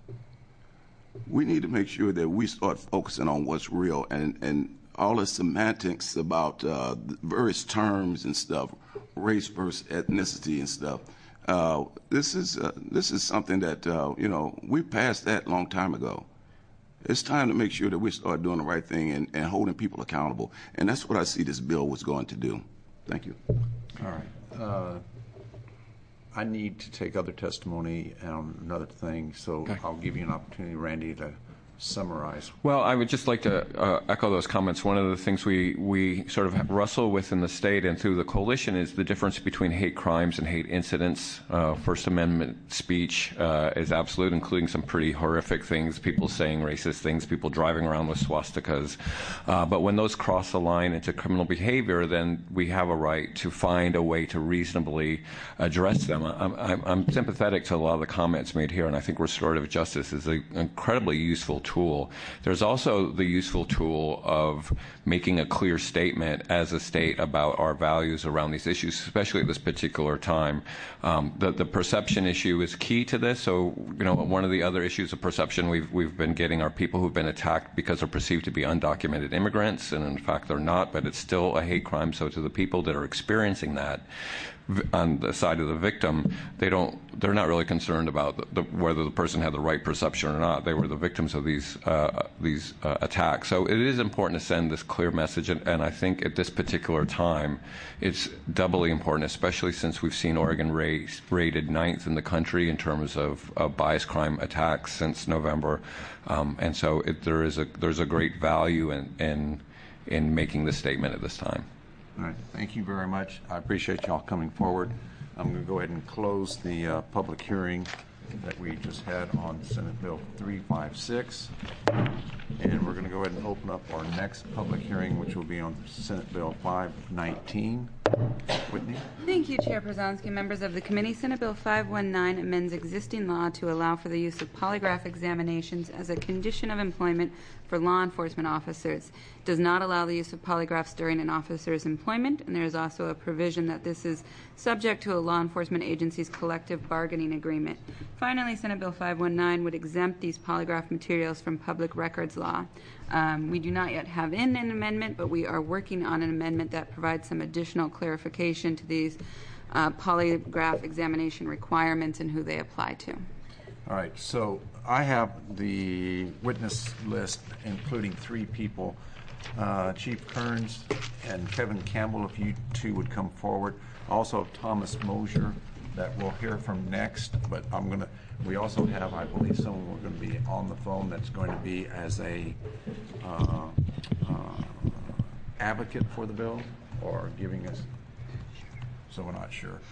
Speaker 8: We need to make sure that we start focusing on what's real, and, and all the semantics about uh, various terms and stuff, race versus ethnicity and stuff. Uh, this is uh, this is something that uh, you know we passed that a long time ago. It's time to make sure that we start doing the right thing and, and holding people accountable, and that's what I see this bill was going to do. Thank you.
Speaker 1: All right. Uh, I need to take other testimony on another thing, so okay. I'll give you an opportunity, Randy, to summarize.
Speaker 4: Well, I would just like to uh, echo those comments. One of the things we, we sort of wrestle with in the state and through the coalition is the difference between hate crimes and hate incidents. Uh, First Amendment speech uh, is absolute, including some pretty horrific things, people saying racist things, people driving around with swastikas. Uh, but when those cross the line into criminal behavior, then we have a right to find a way to reasonably address them. I'm, I'm, I'm sympathetic to a lot of the comments made here, and I think restorative justice is an incredibly useful tool tool. There's also the useful tool of making a clear statement as a state about our values around these issues, especially at this particular time. Um, the, the perception issue is key to this. So, you know, one of the other issues of perception we've, we've been getting are people who've been attacked because they're perceived to be undocumented immigrants, and in fact they're not, but it's still a hate crime. So to the people that are experiencing that, on the side of the victim, they don't, they're not really concerned about the, the, whether the person had the right perception or not. They were the victims of these uh, these uh, attacks. So it is important to send this clear message, and, and I think at this particular time, it's doubly important, especially since we've seen Oregon raised, rated ninth in the country in terms of uh, bias crime attacks since November, um, and so it, there is a there's a great value in in in making this statement at this time.
Speaker 1: All right, thank you very much. I appreciate y'all coming forward. I'm going to go ahead and close the uh, public hearing that we just had on Senate Bill three five six. And we're going to go ahead and open up our next public hearing, which will be on Senate Bill five nineteen. Whitney?
Speaker 2: Thank you, Chair Przanski. Members of the committee, Senate Bill five nineteen amends existing law to allow for the use of polygraph examinations as a condition of employment for law enforcement officers. It does not allow the use of polygraphs during an officer's employment, and there is also a provision that this is subject to a law enforcement agency's collective bargaining agreement. Finally, Senate Bill five nineteen would exempt these polygraph materials from public records law. Um, we do not yet have in an amendment, but we are working on an amendment that provides some additional clarification to these uh, polygraph examination requirements and who they apply to.
Speaker 1: All right, so I have the witness list, including three people, uh, Chief Kearns and Kevin Campbell, if you two would come forward. Also Thomas Mosier, that we'll hear from next, but I'm going to, we also have, I believe, someone we're going to be on the phone that's going to be as a uh, uh, advocate for the bill or giving us, so we're not sure.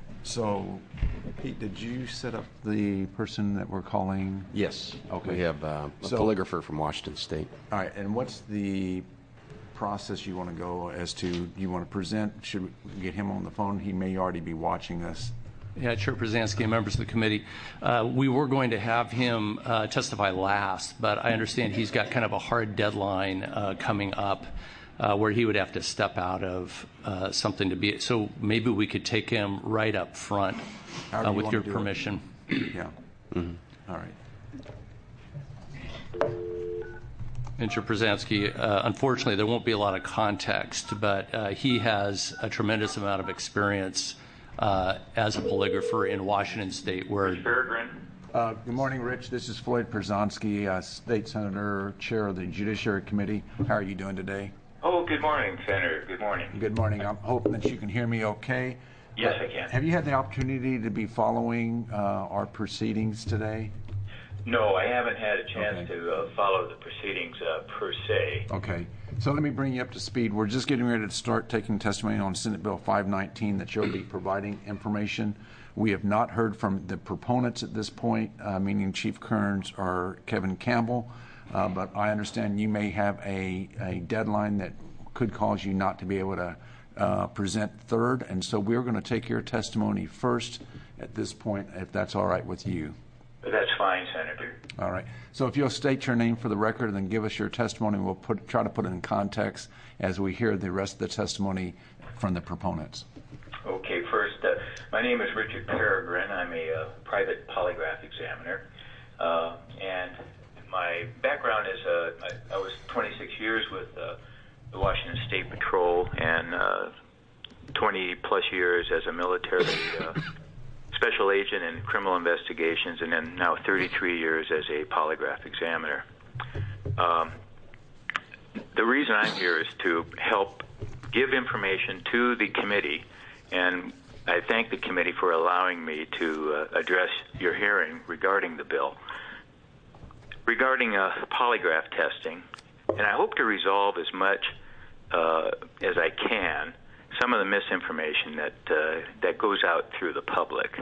Speaker 1: So, Pete, did you set up the person that we're calling?
Speaker 9: Yes.
Speaker 1: Okay.
Speaker 9: We have uh, a
Speaker 1: So-
Speaker 9: polygrapher from Washington State.
Speaker 1: All right, and what's the process you want to go as to, you want to present, should we get him on the phone? He may already be watching us.
Speaker 6: Yeah, Chair Przanski and members of the committee, uh, we were going to have him uh, testify last, but I understand he's got kind of a hard deadline uh, coming up uh, where he would have to step out of uh, something to be. So maybe we could take him right up front
Speaker 1: How do
Speaker 6: uh,
Speaker 1: you
Speaker 6: with
Speaker 1: want
Speaker 6: your
Speaker 1: to do it?
Speaker 6: permission.
Speaker 1: Yeah.
Speaker 9: Mm-hmm.
Speaker 1: All right.
Speaker 6: And Chair Przanski, uh, unfortunately, there won't be a lot of context, but uh, he has a tremendous amount of experience uh, as a polygrapher in Washington State, where
Speaker 1: Uh, good morning, Rich. This is Floyd Przanski, uh, State Senator, Chair of the Judiciary Committee. How are you doing today?
Speaker 10: Oh, good morning, Senator. Good morning.
Speaker 1: Good morning. I'm hoping that you can hear me okay.
Speaker 10: Yes,
Speaker 1: Uh,
Speaker 10: I can.
Speaker 1: Have you had the opportunity to be following uh, our proceedings today?
Speaker 10: No, I haven't had a chance
Speaker 1: Okay.
Speaker 10: to uh, follow the proceedings uh, per se.
Speaker 1: Okay. So let me bring you up to speed. We're just getting ready to start taking testimony on Senate Bill five nineteen that you'll be providing information. We have not heard from the proponents at this point, uh, meaning Chief Kearns or Kevin Campbell, uh, but I understand you may have a, a deadline that could cause you not to be able to uh, present third, and so we're going to take your testimony first at this point, if that's all right with you.
Speaker 10: That's fine, Senator.
Speaker 1: All right. So if you'll state your name for the record and then give us your testimony, we'll put, try to put it in context as we hear the rest of the testimony from the proponents.
Speaker 10: Okay, first, uh, my name is Richard Peregrine. I'm a uh, private polygraph examiner. Uh, and my background is uh, I, I was twenty-six years with uh, the Washington State Patrol and uh, twenty plus years as a military uh, special agent in criminal investigations, and then now thirty-three years as a polygraph examiner. Um, the reason I'm here is to help give information to the committee, and I thank the committee for allowing me to uh, address your hearing regarding the bill. Regarding uh, polygraph testing, and I hope to resolve as much uh, as I can some of the misinformation that uh, that goes out through the public.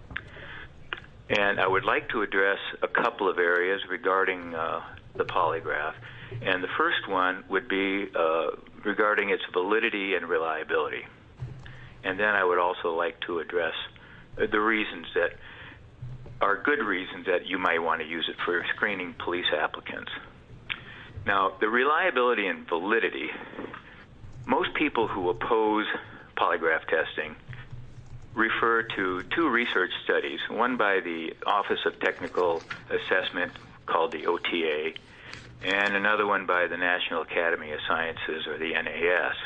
Speaker 10: And I would like to address a couple of areas regarding uh, the polygraph. And the first one would be uh, regarding its validity and reliability. And then I would also like to address the reasons that are good reasons that you might want to use it for screening police applicants. Now, the reliability and validity, most people who oppose polygraph testing refer to two research studies, one by the Office of Technical Assessment called the O T A, and another one by the National Academy of Sciences, or the N A S.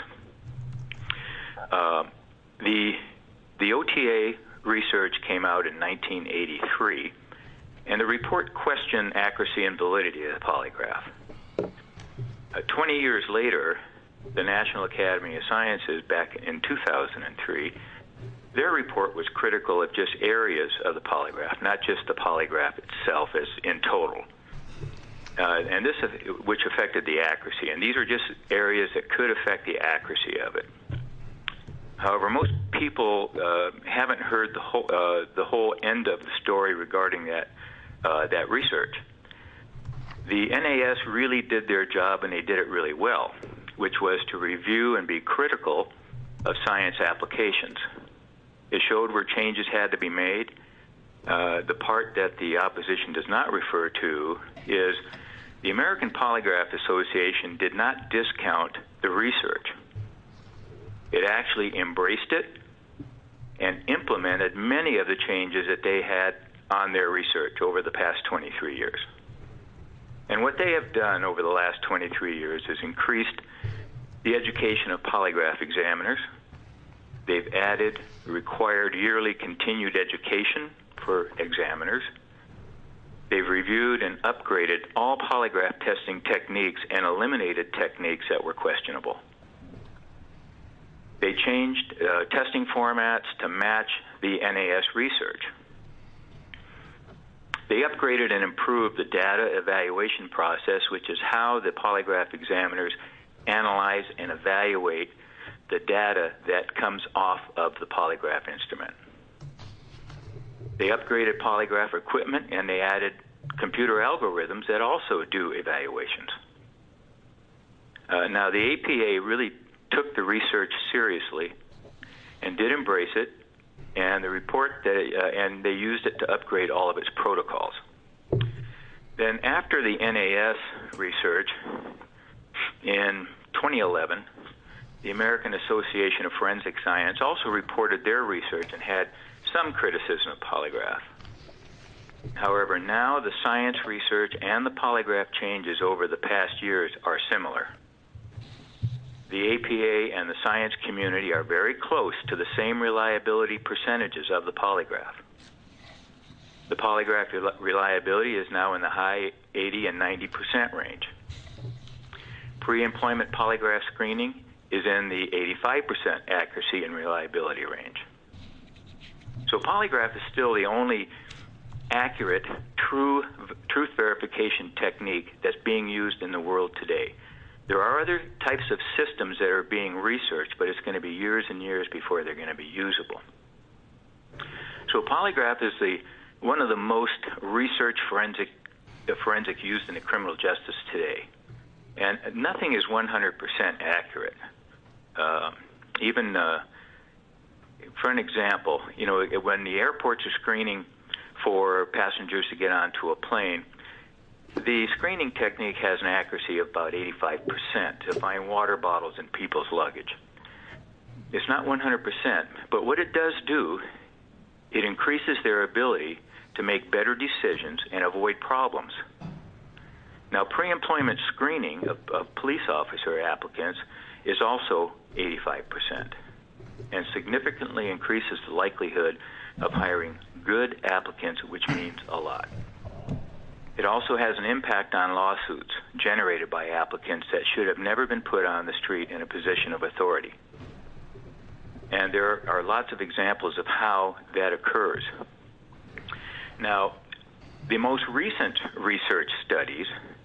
Speaker 10: Uh, the, the O T A research came out in nineteen eighty-three, and the report questioned accuracy and validity of the polygraph. Uh, twenty years later, the National Academy of Sciences, back in two thousand three, their report was critical of just areas of the polygraph, not just the polygraph itself as in total. Uh, and this, which affected the accuracy. And these are just areas that could affect the accuracy of it. However, most people uh, haven't heard the whole, uh, the whole end of the story regarding that, uh, that research. The N A S really did their job, and they did it really well, which was to review and be critical of science applications. It showed where changes had to be made. Uh, the part that the opposition does not refer to is the American Polygraph Association did not discount the research. It actually embraced it and implemented many of the changes that they had on their research over the past twenty-three years. And what they have done over the last twenty-three years is increased the education of polygraph examiners. They've added required yearly continued education for examiners. They've reviewed and upgraded all polygraph testing techniques and eliminated techniques that were questionable. They changed uh, testing formats to match the N A S research. They upgraded and improved the data evaluation process, which is how the polygraph examiners analyze and evaluate the data that comes off of the polygraph instrument. They upgraded polygraph equipment, and they added computer algorithms that also do evaluations. Uh, now, the A P A really took the research seriously and did embrace it, and the report that it, uh, and they used it to upgrade all of its protocols. Then, after the N A S research in twenty eleven, the American Association of Forensic Science also reported their research and had some criticism of polygraph. However, now the science research and the polygraph changes over the past years are similar. The A P A and the science community are very close to the same reliability percentages of the polygraph. The polygraph rel- reliability is now in the high eighty and ninety percent range. Pre-employment polygraph screening is in the eighty-five percent accuracy and reliability range. So polygraph is still the only accurate true truth verification technique that's being used in the world today. There are other types of systems that are being researched, but it's going to be years and years before they're going to be usable. So polygraph is the one of the most research forensic the forensic used in the criminal justice today, and nothing is one hundred percent accurate. Uh, even uh, for an example, you know, when the airports are screening for passengers to get onto a plane, the screening technique has an accuracy of about eighty-five percent to find water bottles in people's luggage. It's not one hundred percent, but what it does do, it increases their ability to make better decisions and avoid problems. Now, pre-employment screening of, of police officer applicants is also eighty-five percent and significantly increases the likelihood of hiring good applicants, which means a lot. It also has an impact on lawsuits generated by applicants that should have never been put on the street in a position of authority. And there are lots of examples of how that occurs. Now, the most recent research studies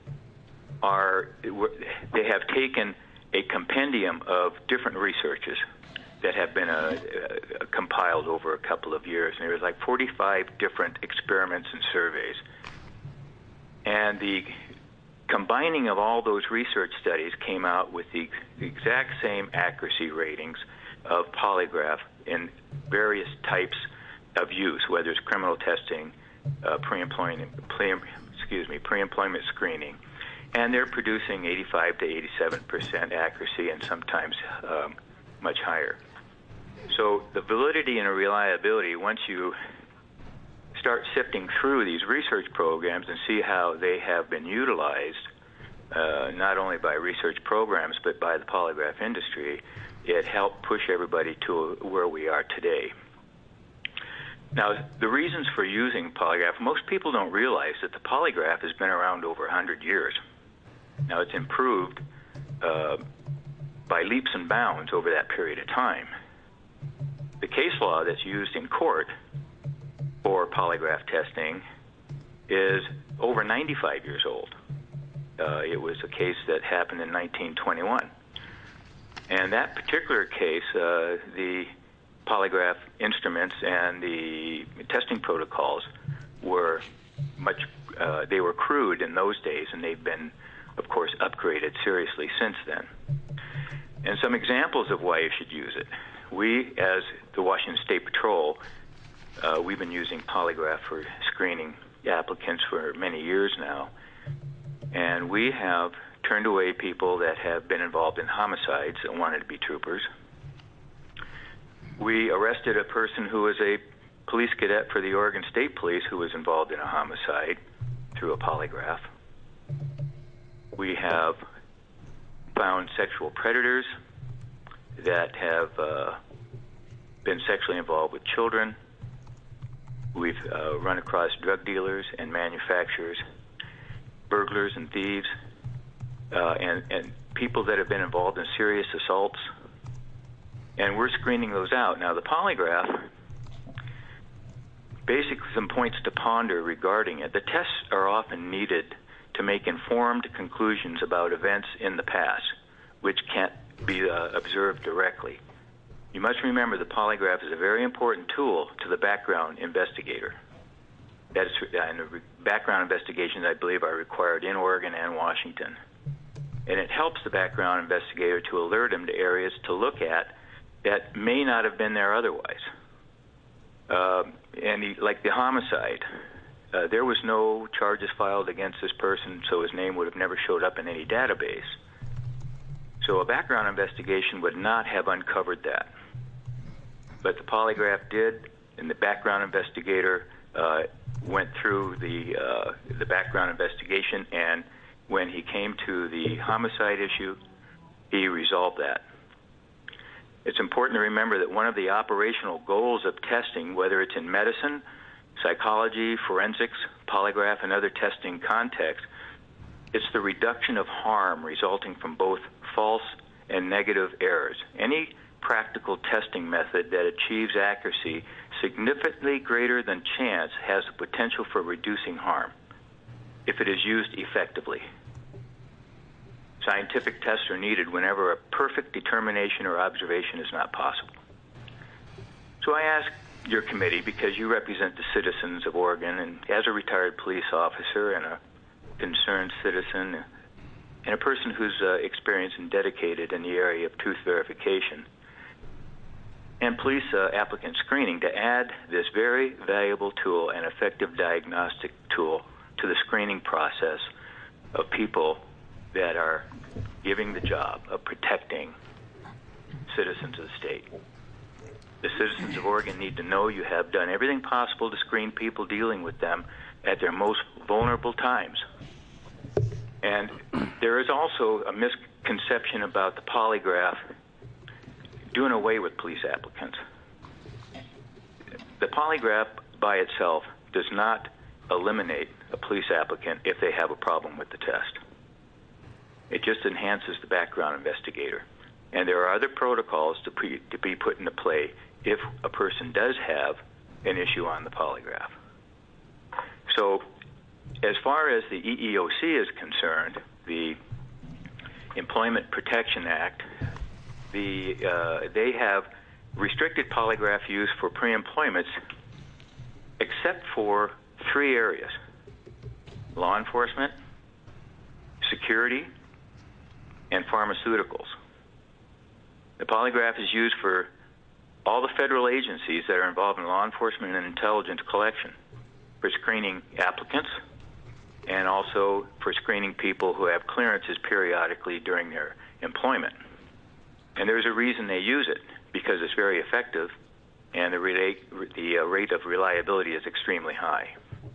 Speaker 10: are, they have taken a compendium of different researches that have been uh, uh, compiled over a couple of years. And there was like forty-five different experiments and surveys. And the combining of all those research studies came out with the exact same accuracy ratings of polygraph in various types of use, whether it's criminal testing, uh, pre-employment, pre, excuse me, pre-employment screening, and they're producing eighty-five to eighty-seven percent accuracy, and sometimes um, much higher. So the validity and reliability, once you start sifting through these research programs and see how they have been utilized, uh, not only by research programs but by the polygraph industry, it helped push everybody to where we are today. Now, the reasons for using polygraph, most people don't realize that the polygraph has been around over one hundred years. Now, it's improved uh, by leaps and bounds over that period of time. The case law that's used in court for polygraph testing is over ninety-five years old. Uh, it was a case that happened in nineteen twenty-one. And that particular case, uh, the polygraph instruments and the testing protocols were much, uh, they were crude in those days, and they've been, of course, upgraded seriously since then. And some examples of why you should use it. We, as the Washington State Patrol, uh, we've been using polygraph for screening applicants for many years now, and we have turned away people that have been involved in homicides that wanted to be troopers. We arrested a person who was a police cadet for the Oregon State Police who was involved in a homicide through a polygraph. We have found sexual predators that have uh, been sexually involved with children. We've uh, run across drug dealers and manufacturers, burglars and thieves, uh, and, and people that have been involved in serious assaults. And we're screening those out. Now, the polygraph, basically some points to ponder regarding it. The tests are often needed to make informed conclusions about events in the past, which can't be uh, observed directly. You must remember the polygraph is a very important tool to the background investigator. That is, and the background investigations, I believe, are required in Oregon and Washington. And it helps the background investigator to alert him to areas to look at that may not have been there otherwise. Uh, and he, like the homicide, uh, there was no charges filed against this person, so his name would have never showed up in any database. So a background investigation would not have uncovered that. But the polygraph did, and the background investigator uh, went through the, uh, the background investigation, and when he came to the homicide issue, he resolved that. It's important to remember that one of the operational goals of testing, whether it's in medicine, psychology, forensics, polygraph, and other testing contexts, it's the reduction of harm resulting from both false and negative errors. Any practical testing method that achieves accuracy significantly greater than chance has the potential for reducing harm if it is used effectively. Scientific tests are needed whenever a perfect determination or observation is not possible. So I ask your committee, because you represent the citizens of Oregon, and as a retired police officer and a concerned citizen and a person who's uh, experienced and dedicated in the area of truth verification and police uh, applicant screening, to add this very valuable tool and effective diagnostic tool to the screening process of people that are giving the job of protecting citizens of the state. The citizens of Oregon need to know you have done everything possible to screen people dealing with them at their most vulnerable times. And there is also a misconception about the polygraph doing away with police applicants. The polygraph by itself does not eliminate a police applicant if they have a problem with the test. It just enhances the background investigator. And there are other protocols to, pre, to be put into play if a person does have an issue on the polygraph. So as far as the E E O C is concerned, the Employment Protection Act, the, uh, they have restricted polygraph use for pre-employments except for three areas: law enforcement, security, and pharmaceuticals. The polygraph is used for all the federal agencies that are involved in law enforcement and intelligence collection. for screening applicants and also for screening people who have clearances periodically during their employment. And there's a reason they use it, because it's very effective and the, relate, the uh, rate of reliability is extremely high.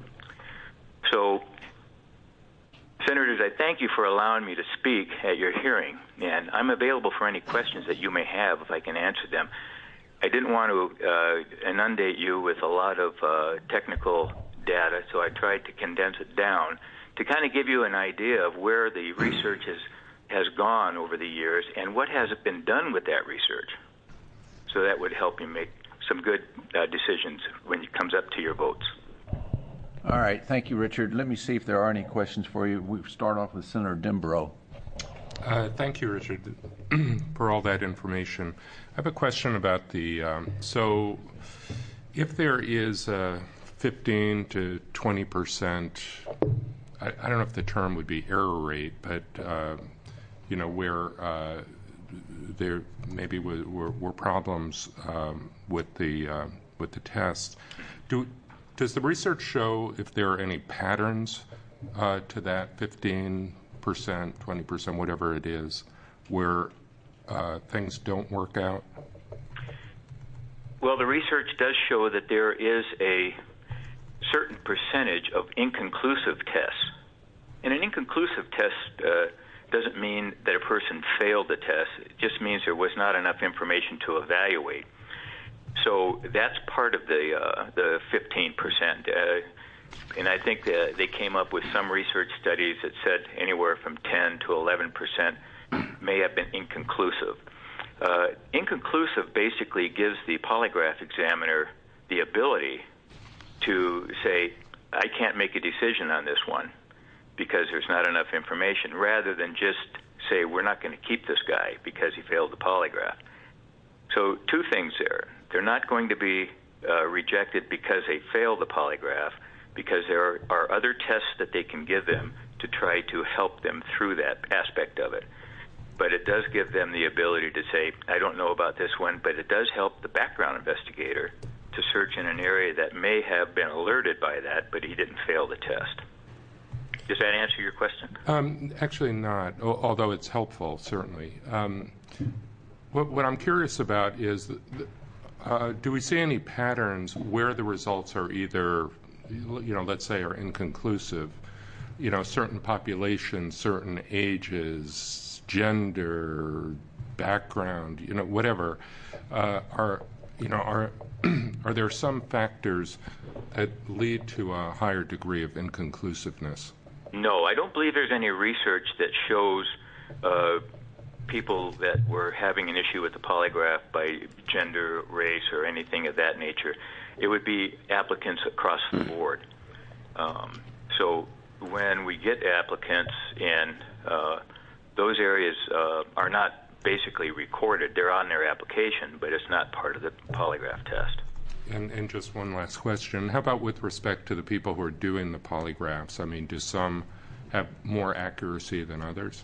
Speaker 10: So, Senators, I thank you for allowing me to speak at your hearing, and I'm available for any questions that you may have if I can answer them. I didn't want to uh, inundate you with a lot of uh, technical data, so I tried to condense it down to kind of give you an idea of where the research has, has gone over the years and what has been done with that research. So that would help you make some good uh, decisions when it comes up to your votes.
Speaker 1: All right. Thank you, Richard. Let me see if there are any questions for you. We start off with Senator Denbrough.
Speaker 11: Uh, thank you, Richard, for all that information. I have a question about the, um, so if there is a fifteen to twenty percent, I, I don't know if the term would be error rate, but, uh, you know, where uh, there maybe were, were, were problems um, with the uh, with the test, do, does the research show if there are any patterns uh, to that fifteen percent, twenty percent, whatever it is, where uh, things don't work out?
Speaker 10: Well, the research does show that there is a certain percentage of inconclusive tests. And an inconclusive test uh, doesn't mean that a person failed the test. It just means there was not enough information to evaluate. So that's part of the uh, the fifteen percent. Uh, and I think that they came up with some research studies that said anywhere from ten to eleven percent may have been inconclusive. Uh, inconclusive basically gives the polygraph examiner the ability to say, I can't make a decision on this one because there's not enough information, rather than just say, we're not going to keep this guy because he failed the polygraph. So two things there. They're not going to be uh, rejected because they failed the polygraph, because there are, are other tests that they can give them to try to help them through that aspect of it. But it does give them the ability to say, I don't know about this one, but it does help the background investigator to search in an area that may have been alerted by that, but he didn't fail the test. Does that answer your question?
Speaker 11: Um, actually not, although it's helpful, certainly. Um, what, what I'm curious about is, uh, do we see any patterns where the results are either, you know, let's say are inconclusive, you know, certain populations, certain ages, gender, background, you know, whatever, uh, are, you know, are are there some factors that lead to a higher degree of inconclusiveness?
Speaker 10: No, I don't believe there's any research that shows uh, people that were having an issue with the polygraph by gender, race, or anything of that nature. It would be applicants across the board. Um, so when we get applicants in, uh, those areas uh, are not basically recorded. They're on their application, but it's not part of the polygraph test.
Speaker 11: And, and just one last question. How about with respect to the people who are doing the polygraphs? I mean, do some have more accuracy than others?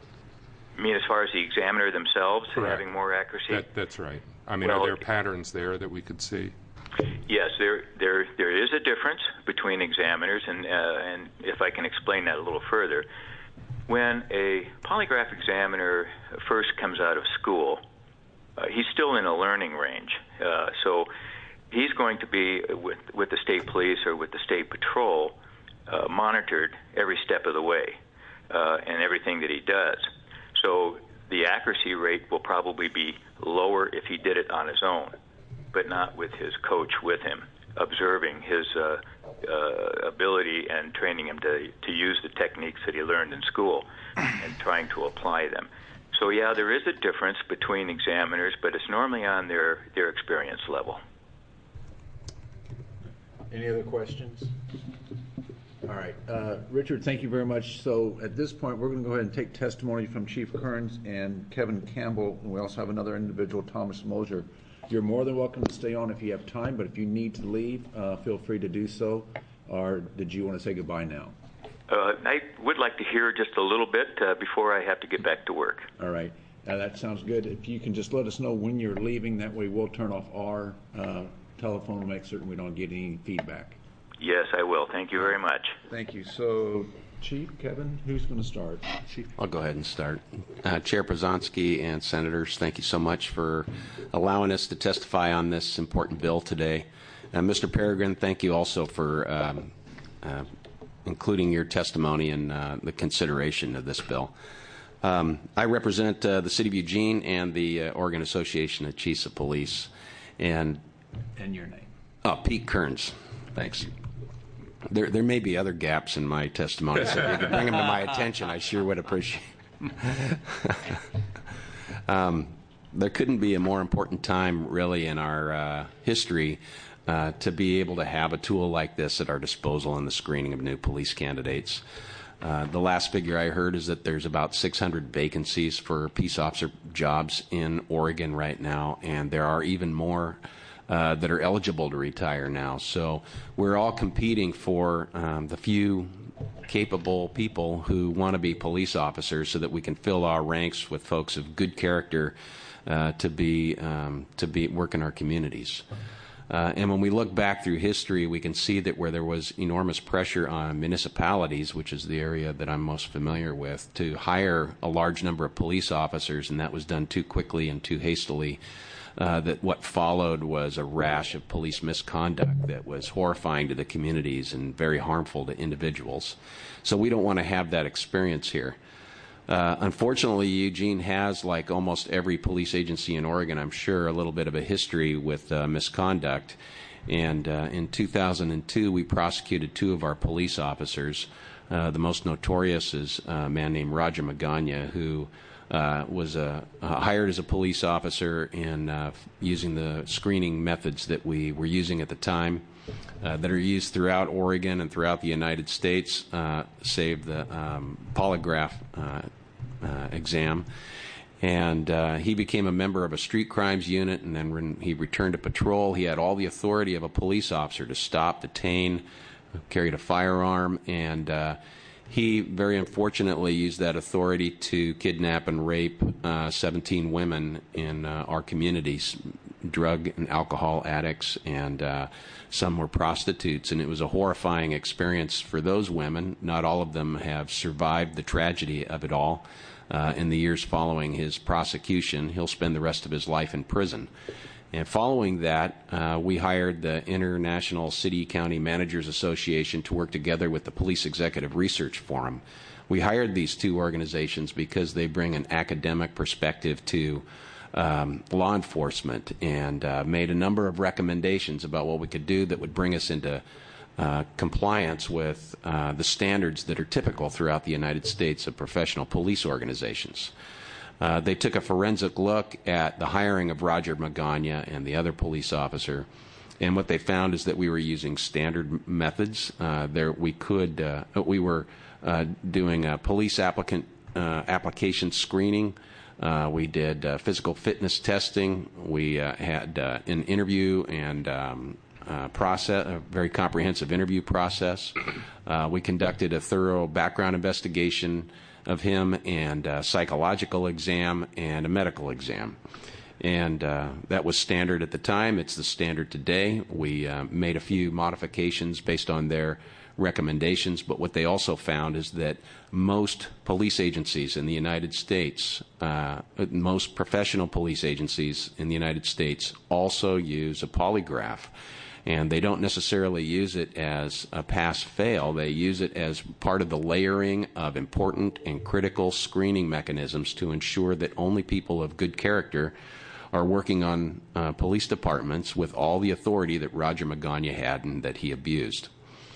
Speaker 10: I mean, as far as the examiner themselves
Speaker 11: Correct.
Speaker 10: having more accuracy?
Speaker 11: That, that's right. I mean,
Speaker 10: well,
Speaker 11: are there patterns there that we could see?
Speaker 10: Yes, there there there is a difference between examiners, and uh, and if I can explain that a little further. When a polygraph examiner first comes out of school, uh, he's still in a learning range. Uh, so he's going to be with, with the state police or with the state patrol uh, monitored every step of the way uh, and everything that he does. So the accuracy rate will probably be lower if he did it on his own, but not with his coach with him, observing his uh, uh, ability and training him to, to use the techniques that he learned in school and trying to apply them. So, yeah, there is a difference between examiners, but it's normally on their, their experience level.
Speaker 1: Any other questions? All right. Uh, Richard, thank you very much. So at this point, we're going to go ahead and take testimony from Chief Kearns and Kevin Campbell. And we also have another individual, Thomas Mosier. You're more than welcome to stay on if you have time, but if you need to leave, uh, feel free to do so. Or did you want to say goodbye now?
Speaker 10: Uh, I would like to hear just a little bit uh, before I have to get back to work.
Speaker 1: All right. Uh, that sounds good. If you can just let us know when you're leaving, that way we'll turn off our uh, telephone and make certain we don't get any feedback.
Speaker 10: Yes, I will. Thank you very much.
Speaker 1: Thank you. So, Chief, Kevin, who's going to start? Chief.
Speaker 9: I'll go ahead and start. Uh, Chair Przonski and Senators, thank you so much for allowing us to testify on this important bill today. Uh, Mister Peregrine, thank you also for um, uh, including your testimony in uh, the consideration of this bill. Um, I represent uh, the City of Eugene and the uh, Oregon Association of Chiefs of Police. And,
Speaker 1: and your name?
Speaker 9: Oh, Pete Kearns. Thanks. There, there may be other gaps in my testimony, so if you could bring them to my attention, I sure would appreciate it. um, there couldn't be a more important time, really, in our uh, history uh, to be able to have a tool like this at our disposal in the screening of new police candidates. Uh, the last figure I heard is that there's about six hundred vacancies for peace officer jobs in Oregon right now, and there are even more Uh, that are eligible to retire now. So we're all competing for um, the few capable people who want to be police officers so that we can fill our ranks with folks of good character uh, to be um, to be work in our communities. Uh, and when we look back through history, we can see that where there was enormous pressure on municipalities, which is the area that I'm most familiar with, to hire a large number of police officers, and that was done too quickly and too hastily, Uh, that what followed was a rash of police misconduct that was horrifying to the communities and very harmful to individuals. So we don't want to have that experience here. Uh, unfortunately, Eugene has, like almost every police agency in Oregon, I'm sure, a little bit of a history with uh, misconduct. And uh, in two thousand two, we prosecuted two of our police officers. Uh, the most notorious is a man named Roger Magana, who Uh, was uh, uh, hired as a police officer in uh, using the screening methods that we were using at the time uh, that are used throughout Oregon and throughout the United States, uh, save the um, polygraph uh, uh, exam. And uh, he became a member of a street crimes unit, and then when he returned to patrol, he had all the authority of a police officer to stop, detain, carried a firearm, and uh, he very unfortunately used that authority to kidnap and rape uh, seventeen women in uh, our communities, drug and alcohol addicts, and uh, some were prostitutes. And it was a horrifying experience for those women. Not all of them have survived the tragedy of it all. Uh, in the years following his prosecution, he'll spend the rest of his life in prison. And following that, uh, we hired the International City County Managers Association to work together with the Police Executive Research Forum. We hired these two organizations because they bring an academic perspective to um, law enforcement, and uh, made a number of recommendations about what we could do that would bring us into uh, compliance with uh, the standards that are typical throughout the United States of professional police organizations. Uh, they took a forensic look at the hiring of Roger Magana and the other police officer, and what they found is that we were using standard methods. Uh, there, we could, uh, we were uh, doing a police applicant uh, application screening. Uh, we did uh, physical fitness testing. We uh, had uh, an interview and um, uh, process, a very comprehensive interview process. Uh, we conducted a thorough background investigation of him, and a psychological exam and a medical exam. And uh, that was standard at the time. It's the standard today. We uh, made a few modifications based on their recommendations, but what they also found is that most police agencies in the United States, uh, most professional police agencies in the United States also use a polygraph. And they don't necessarily use it as a pass-fail. They use it as part of the layering of important and critical screening mechanisms to ensure that only people of good character are working on uh, police departments with all the authority that Roger Magana had and that he abused.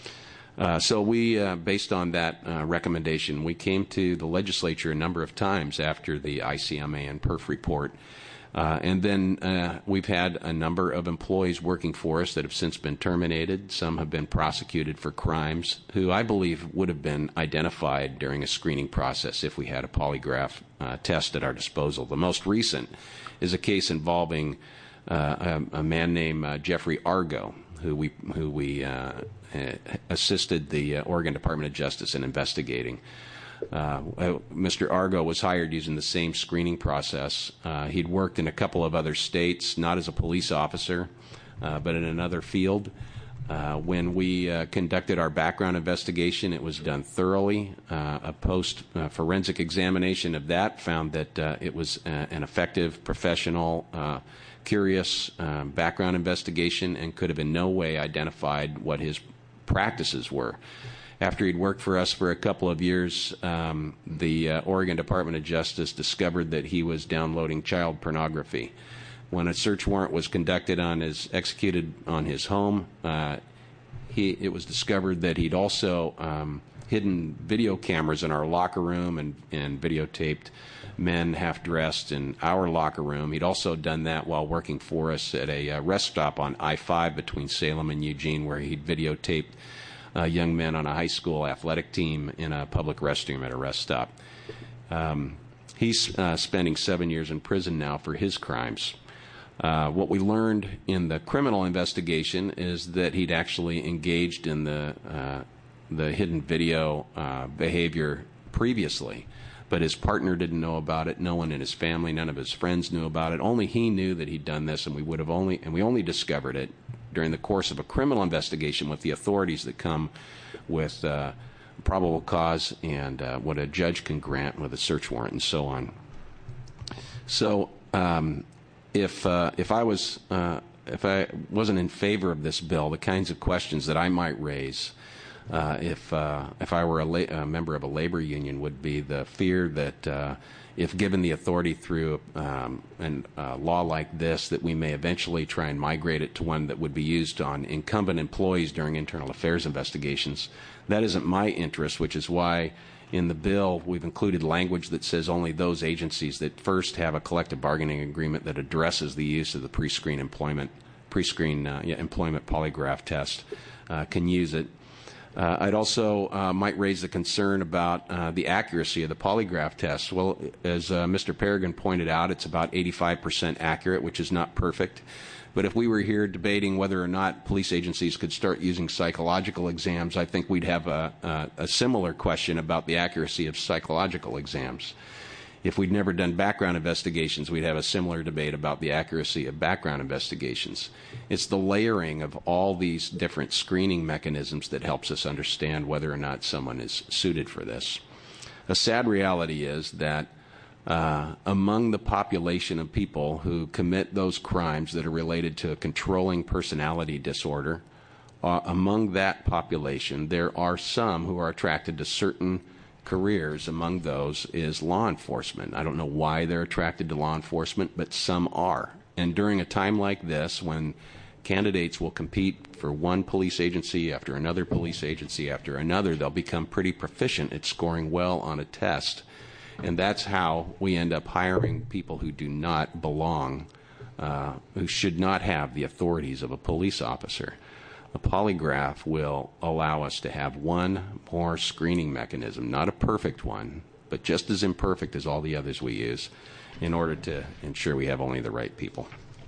Speaker 9: Uh, so we, uh, based on that uh, recommendation, we came to the legislature a number of times after the I C M A and PERF report. Uh, and then uh, we've had a number of employees working for us that have since been terminated. Some have been prosecuted for crimes who I believe would have been identified during a screening process if we had a polygraph uh, test at our disposal. The most recent is a case involving uh, a, a man named uh, Jeffrey Argo, who we, who we uh, assisted the uh, Oregon Department of Justice in investigating. Uh, Mister Argo was hired using the same screening process. Uh, he'd worked in a couple of other states, not as a police officer, uh, but in another field. Uh, when we uh, conducted our background investigation, it was done thoroughly. Uh, a post-forensic uh, examination of that found that uh, it was uh, an effective, professional, uh, curious uh, background investigation and could have in no way identified what his practices were. After he'd worked for us for a couple of years, um, the uh, Oregon Department of Justice discovered that he was downloading child pornography. When a search warrant was conducted on his, executed on his home, uh, he, it was discovered that he'd also um, hidden video cameras in our locker room and, and videotaped men half-dressed in our locker room. He'd also done that while working for us at a uh, rest stop on I five between Salem and Eugene, where he'd videotaped uh, young men on a high school athletic team in a public restroom at a rest stop. Um, he's uh, spending seven years in prison now for his crimes. Uh, what we learned in the criminal investigation is that he'd actually engaged in the uh, the hidden video uh, behavior previously, but his partner didn't know about it. No one in his family, none of his friends knew about it. Only he knew that he'd done this, and we would have only and we only discovered it during the course of a criminal investigation with the authorities that come with uh, probable cause and uh, what a judge can grant with a search warrant and so on. So. Um, If uh, if I was uh, if I wasn't in favor of this bill, the kinds of questions that I might raise uh, if uh, if I were a, la- a member of a labor union would be the fear that uh, if given the authority through um, a uh, law like this, that we may eventually try and migrate it to one that would be used on incumbent employees during internal affairs investigations. That isn't my interest, which is why in the bill we've included language that says only those agencies that first have a collective bargaining agreement that addresses the use of the pre-screen employment pre-screen uh, yeah, employment polygraph test uh, can use it. Uh, I'd also uh, might raise the concern about uh, the accuracy of the polygraph test. Well, as uh, Mister Peregrine pointed out, it's about eighty-five percent accurate, which is not perfect. But if we were here debating whether or not police agencies could start using psychological exams, I think we'd have a, a, a similar question about the accuracy of psychological exams. If we'd never done background investigations, we'd have a similar debate about the accuracy of background investigations. It's the layering of all these different screening mechanisms that helps us understand whether or not someone is suited for this. A sad reality is that Uh, among the population of people who commit those crimes that are related to a controlling personality disorder, uh, among that population, there are some who are attracted to certain careers. Among those is law enforcement. I don't know why they're attracted to law enforcement, but some are. And during a time like this, when candidates will compete for one police agency after another police agency after another, they'll become pretty proficient at scoring well on a test. And that's how we end up hiring people who do not belong, uh, who should not have the authorities of a police officer. A polygraph will allow us to have one more screening mechanism, not a perfect one, but just as imperfect as all the others we use, in order to ensure we have only the right people.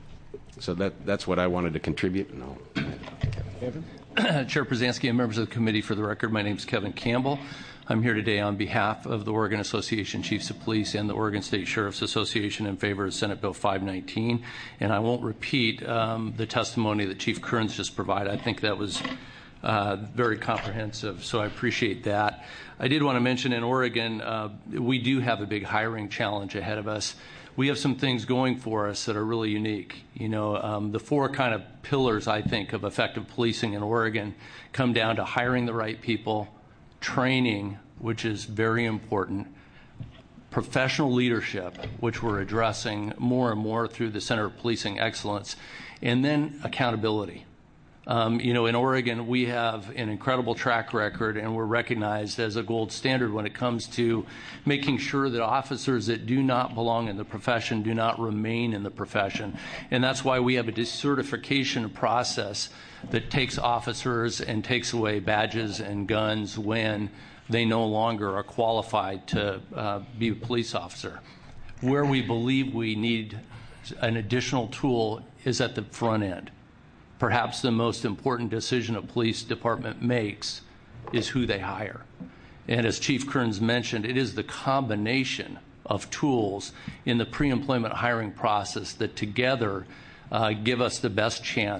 Speaker 9: So that, that's what I wanted to contribute. No.
Speaker 6: Kevin? Chair Przanski and members of the committee, for the record, my name is Kevin Campbell. I'm here today on behalf of the Oregon Association of Chiefs of Police and the Oregon State Sheriff's Association in favor of Senate Bill five nineteen. And I won't repeat um, the testimony that Chief Kearns just provided. I think that was uh, very comprehensive, so I appreciate that. I did want to mention in Oregon, uh, we do have a big hiring challenge ahead of us. We have some things going for us that are really unique. You know, um, the four kind of pillars, I think, of effective policing in Oregon come down to hiring the right people, training, which is very important, professional leadership, which we're addressing more and more through the Center of Policing Excellence, and then accountability. Um, you know, in Oregon, we have an incredible track record, and we're recognized as a gold standard when it comes to making sure that officers that do not belong in the profession do not remain in the profession. And that's why we have a decertification process that takes officers and takes away badges and guns when they no longer are qualified to uh, be a police officer. Where we believe we need an additional tool is at the front end. Perhaps the most important decision a police department makes is who they hire. And as Chief Kearns mentioned, it is the combination of tools in the pre-employment hiring process that together uh, give us the best chance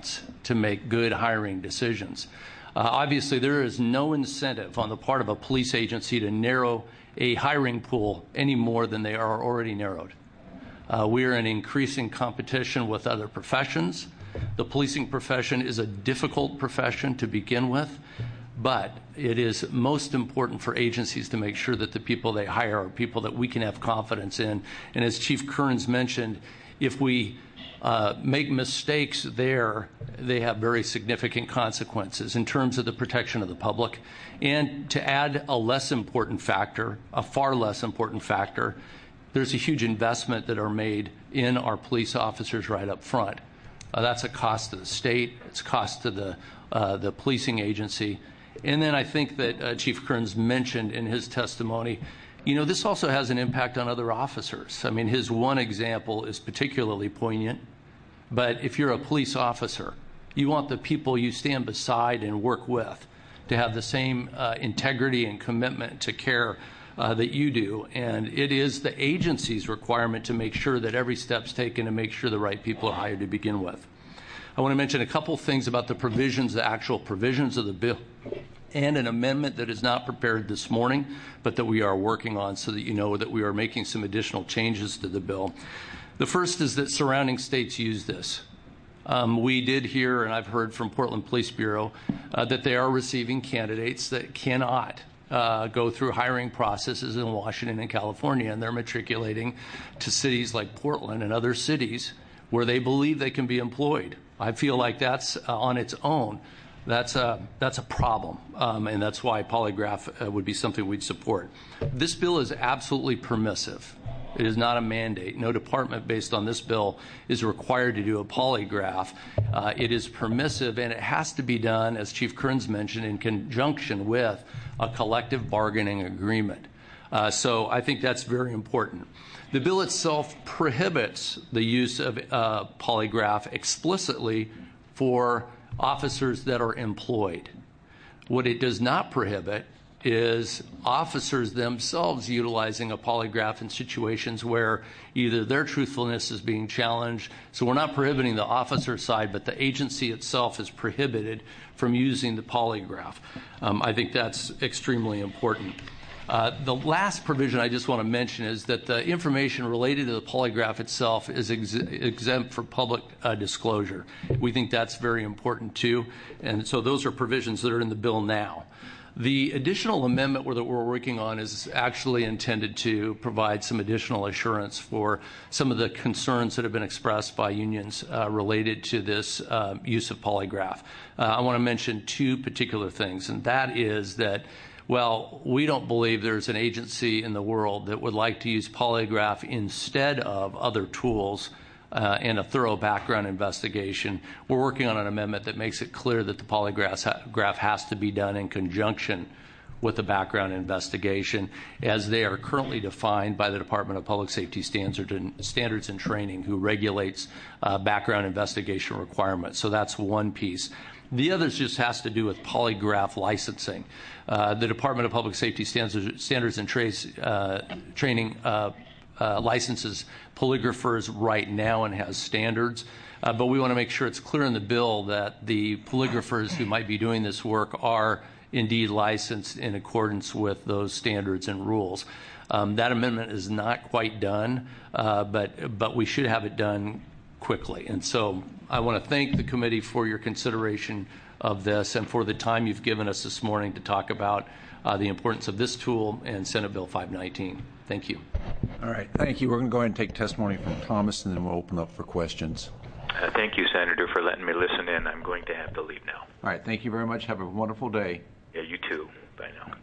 Speaker 6: to make good hiring decisions. Uh, obviously, there is no incentive on the part of a police agency to narrow a hiring pool any more than they are already narrowed. Uh, we are in increasing competition with other professions. The policing profession is a difficult profession to begin with, but it is most important for agencies to make sure that the people they hire are people that we can have confidence in. And as Chief Kearns mentioned, if we uh, make mistakes there, they have very significant consequences in terms of the protection of the public. And to add a less important factor, a far less important factor, there's a huge investment that are made in our police officers right up front. Uh, that's a cost to the state. It's a cost to the, uh, the policing agency. And then I think that uh, Chief Kearns mentioned in his testimony, you know, this also has an impact on other officers. I mean, his one example is particularly poignant. But if you're a police officer, you want the people you stand beside and work with to have the same uh, integrity and commitment to care Uh, that you do, and it is the agency's requirement to make sure that every step's taken to make sure the right people are hired to begin with. I want to mention a couple things about the provisions, the actual provisions of the bill, and an amendment that is not prepared this morning, but that we are working on so that you know that we are making some additional changes to the bill. The first is that surrounding states use this. Um, we did hear, and I've heard from Portland Police Bureau, uh, that they are receiving candidates that cannot Uh, go through hiring processes in Washington and California, and they're matriculating to cities like Portland and other cities where they believe they can be employed. I feel like that's uh, on its own, that's a, that's a problem, um, and that's why polygraph uh, would be something we'd support. This bill is absolutely permissive. It is not a mandate. No department based on this bill is required to do a polygraph. Uh, it is permissive, and it has to be done, as Chief Kearns mentioned, in conjunction with a collective bargaining agreement. Uh, so I think that's very important. The bill itself prohibits the use of uh, polygraph explicitly for officers that are employed. What it does not prohibit is officers themselves utilizing a polygraph in situations where either their truthfulness is being challenged. So we're not prohibiting the officer side, but the agency itself is prohibited from using the polygraph. Um, I think that's extremely important. Uh, the last provision I just want to mention is that the information related to the polygraph itself is ex exempt for public uh, disclosure. We think that's very important too, and so those are provisions that are in the bill now. The additional amendment that we're working on is actually intended to provide some additional assurance for some of the concerns that have been expressed by unions uh, related to this uh, use of polygraph. Uh, I want to mention two particular things, and that is that, well, we don't believe there's an agency in the world that would like to use polygraph instead of other tools Uh, and a thorough background investigation. We're working on an amendment that makes it clear that the polygraph has to be done in conjunction with the background investigation, as they are currently defined by the Department of Public Safety Standards and, Standards and Training, who regulates uh, background investigation requirements. So that's one piece. The other just has to do with polygraph licensing. Uh, the Department of Public Safety Standards, Standards and Trace, uh, Training uh, Uh, licenses polygraphers right now and has standards, uh, but we want to make sure it's clear in the bill that the polygraphers who might be doing this work are indeed licensed in accordance with those standards and rules. Um, that amendment is not quite done, uh, but but we should have it done quickly. And so I want to thank the committee for your consideration of this and for the time you've given us this morning to talk about uh, the importance of this tool and Senate Bill five nineteen. Thank you.
Speaker 1: All right. Thank you. We're going to go ahead and take testimony from Thomas, and then we'll open up for questions.
Speaker 10: Uh, thank you, Senator, for letting me listen in. I'm going to have to leave now.
Speaker 1: All right. Thank you very much. Have a wonderful day.
Speaker 10: Yeah, you too. Bye now.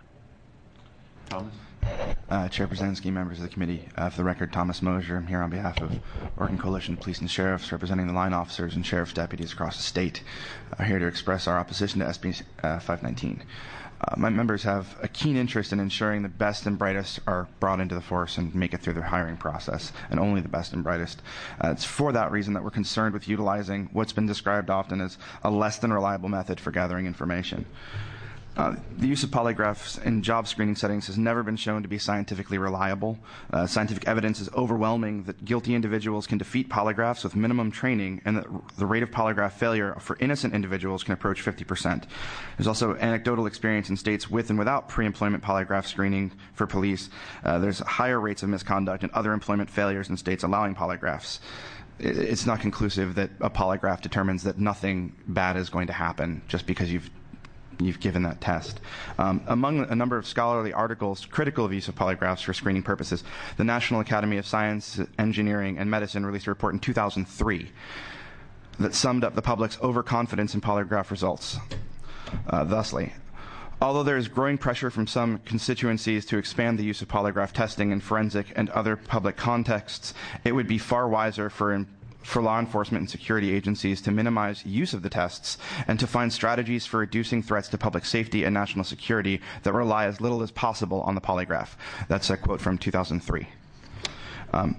Speaker 1: Thomas?
Speaker 12: Uh, Chair Brzezinski, members of the committee. Uh, for the record, Thomas Mosier. I'm here on behalf of Oregon Coalition of Police and Sheriffs, representing the line officers and sheriff's deputies across the state. I'm here to express our opposition to S B uh, five nineteen. Uh, my members have a keen interest in ensuring the best and brightest are brought into the force and make it through the hiring process, and only the best and brightest. Uh, it's for that reason that we're concerned with utilizing what's been described often as a less than reliable method for gathering information. Uh, the use of polygraphs in job screening settings has never been shown to be scientifically reliable. Uh, scientific evidence is overwhelming that guilty individuals can defeat polygraphs with minimum training, and that the rate of polygraph failure for innocent individuals can approach fifty percent. There's also anecdotal experience in states with and without pre-employment polygraph screening for police. Uh, there's higher rates of misconduct and other employment failures in states allowing polygraphs. It's not conclusive that a polygraph determines that nothing bad is going to happen just because you've you've given that test. Um, among a number of scholarly articles critical of use of polygraphs for screening purposes, the National Academy of Science, Engineering, and Medicine released a report in two thousand three that summed up the public's overconfidence in polygraph results. Uh, thusly, although there is growing pressure from some constituencies to expand the use of polygraph testing in forensic and other public contexts, it would be far wiser for for law enforcement and security agencies to minimize use of the tests and to find strategies for reducing threats to public safety and national security that rely as little as possible on the polygraph. That's a quote from two thousand three. Um,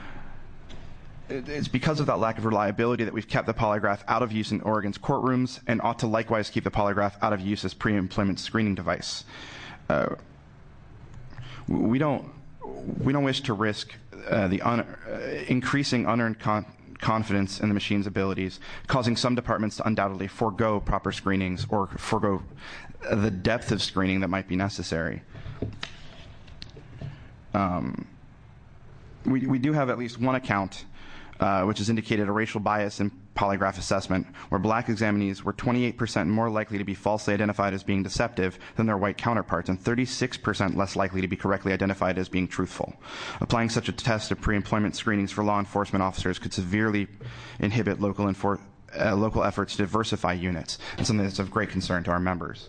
Speaker 12: It's because of that lack of reliability that we've kept the polygraph out of use in Oregon's courtrooms, and ought to likewise keep the polygraph out of use as pre-employment screening device. Uh, we don't we don't wish to risk uh, the un, uh, increasing unearned con confidence in the machine's abilities, causing some departments to undoubtedly forego proper screenings or forego uh, the depth of screening that might be necessary. Um, we we do have at least one account Uh, which has indicated a racial bias in polygraph assessment, where black examinees were twenty-eight percent more likely to be falsely identified as being deceptive than their white counterparts, and thirty-six percent less likely to be correctly identified as being truthful. Applying such a test of pre-employment screenings for law enforcement officers could severely inhibit local, enfor uh, local efforts to diversify units, and something that's of great concern to our members.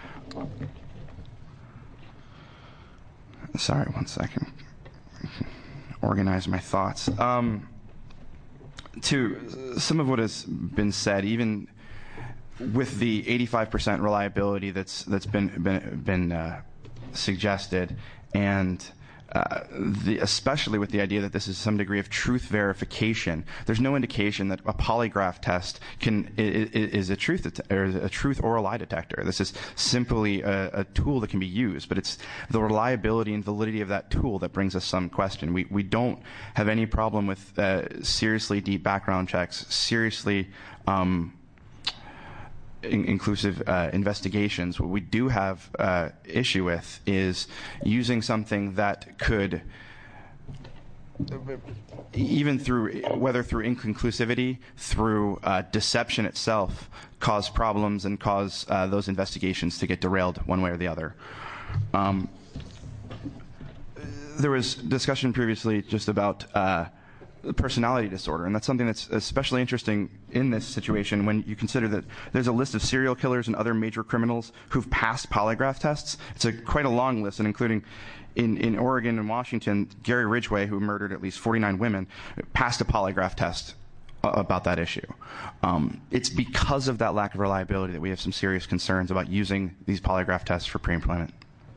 Speaker 12: Sorry, one second. Organize my thoughts. Um, To some of what has been said, even with the eighty-five percent reliability that's that's been been, been uh, suggested, and uh, the, especially with the idea that this is some degree of truth verification, there's no indication that a polygraph test can is, is a truth or a truth or a lie detector. This is simply a, a tool that can be used, but it's the reliability and validity of that tool that brings us some question. We we don't have any problem with uh, seriously deep background checks, seriously um, in inclusive uh, investigations. What we do have uh, issue with is using something that could, even through, whether through inconclusivity, through uh, deception itself, cause problems and cause uh, those investigations to get derailed one way or the other. Um, there was discussion previously just about uh, personality disorder, and that's something that's especially interesting in this situation when you consider that there's a list of serial killers and other major criminals who've passed polygraph tests. It's a quite a long list, and including in, in Oregon and Washington, Gary Ridgway, who murdered at least forty-nine women, passed a polygraph test about that issue. Um, it's because of that lack of reliability that we have some serious concerns about using these polygraph tests for pre-employment.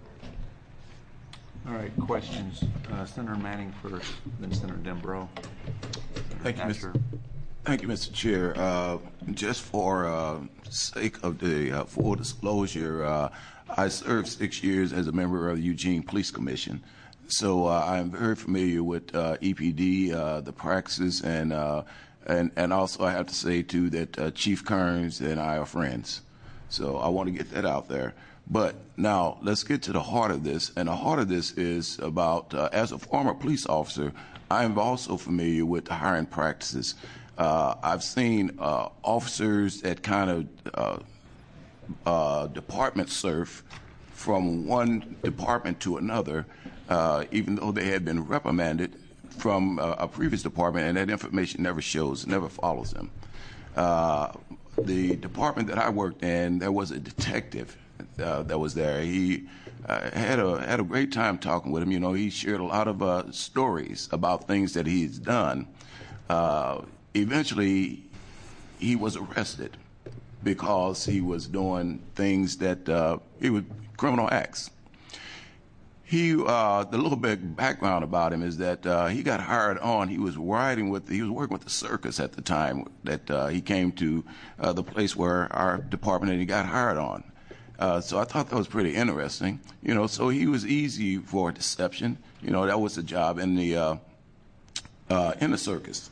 Speaker 1: All right, questions. Uh, Senator Manning first, then Senator Dembrow.
Speaker 8: Thank you, Mister Thank you, Mister Chair. Uh, just for uh, sake of the uh, full disclosure, uh, I served six years as a member of the Eugene Police Commission. So uh, I'm very familiar with uh, E P D, uh, the practices, and, uh, and and also I have to say, too, that uh, Chief Kearns and I are friends. So I want to get that out there. But now let's get to the heart of this. And the heart of this is about, uh, as a former police officer, I'm also familiar with the hiring practices. Uh, I've seen uh, officers that kind of uh, uh, department surf from one department to another, uh, even though they had been reprimanded from uh, a previous department, and that information never shows, never follows them. Uh, the department that I worked in, there was a detective Uh, that was there. He uh, had a had a great time talking with him. You know, he shared a lot of uh, stories about things that he's done. Uh, eventually, he was arrested because he was doing things that uh, he was criminal acts. He, uh, the little bit background about him is that uh, he got hired on. He was riding with, he was working with the circus at the time that uh, he came to uh, the place where our department and he got hired on. Uh, so I thought that was pretty interesting. You know, so he was easy for deception. You know, that was the job in the uh, uh, in the circus.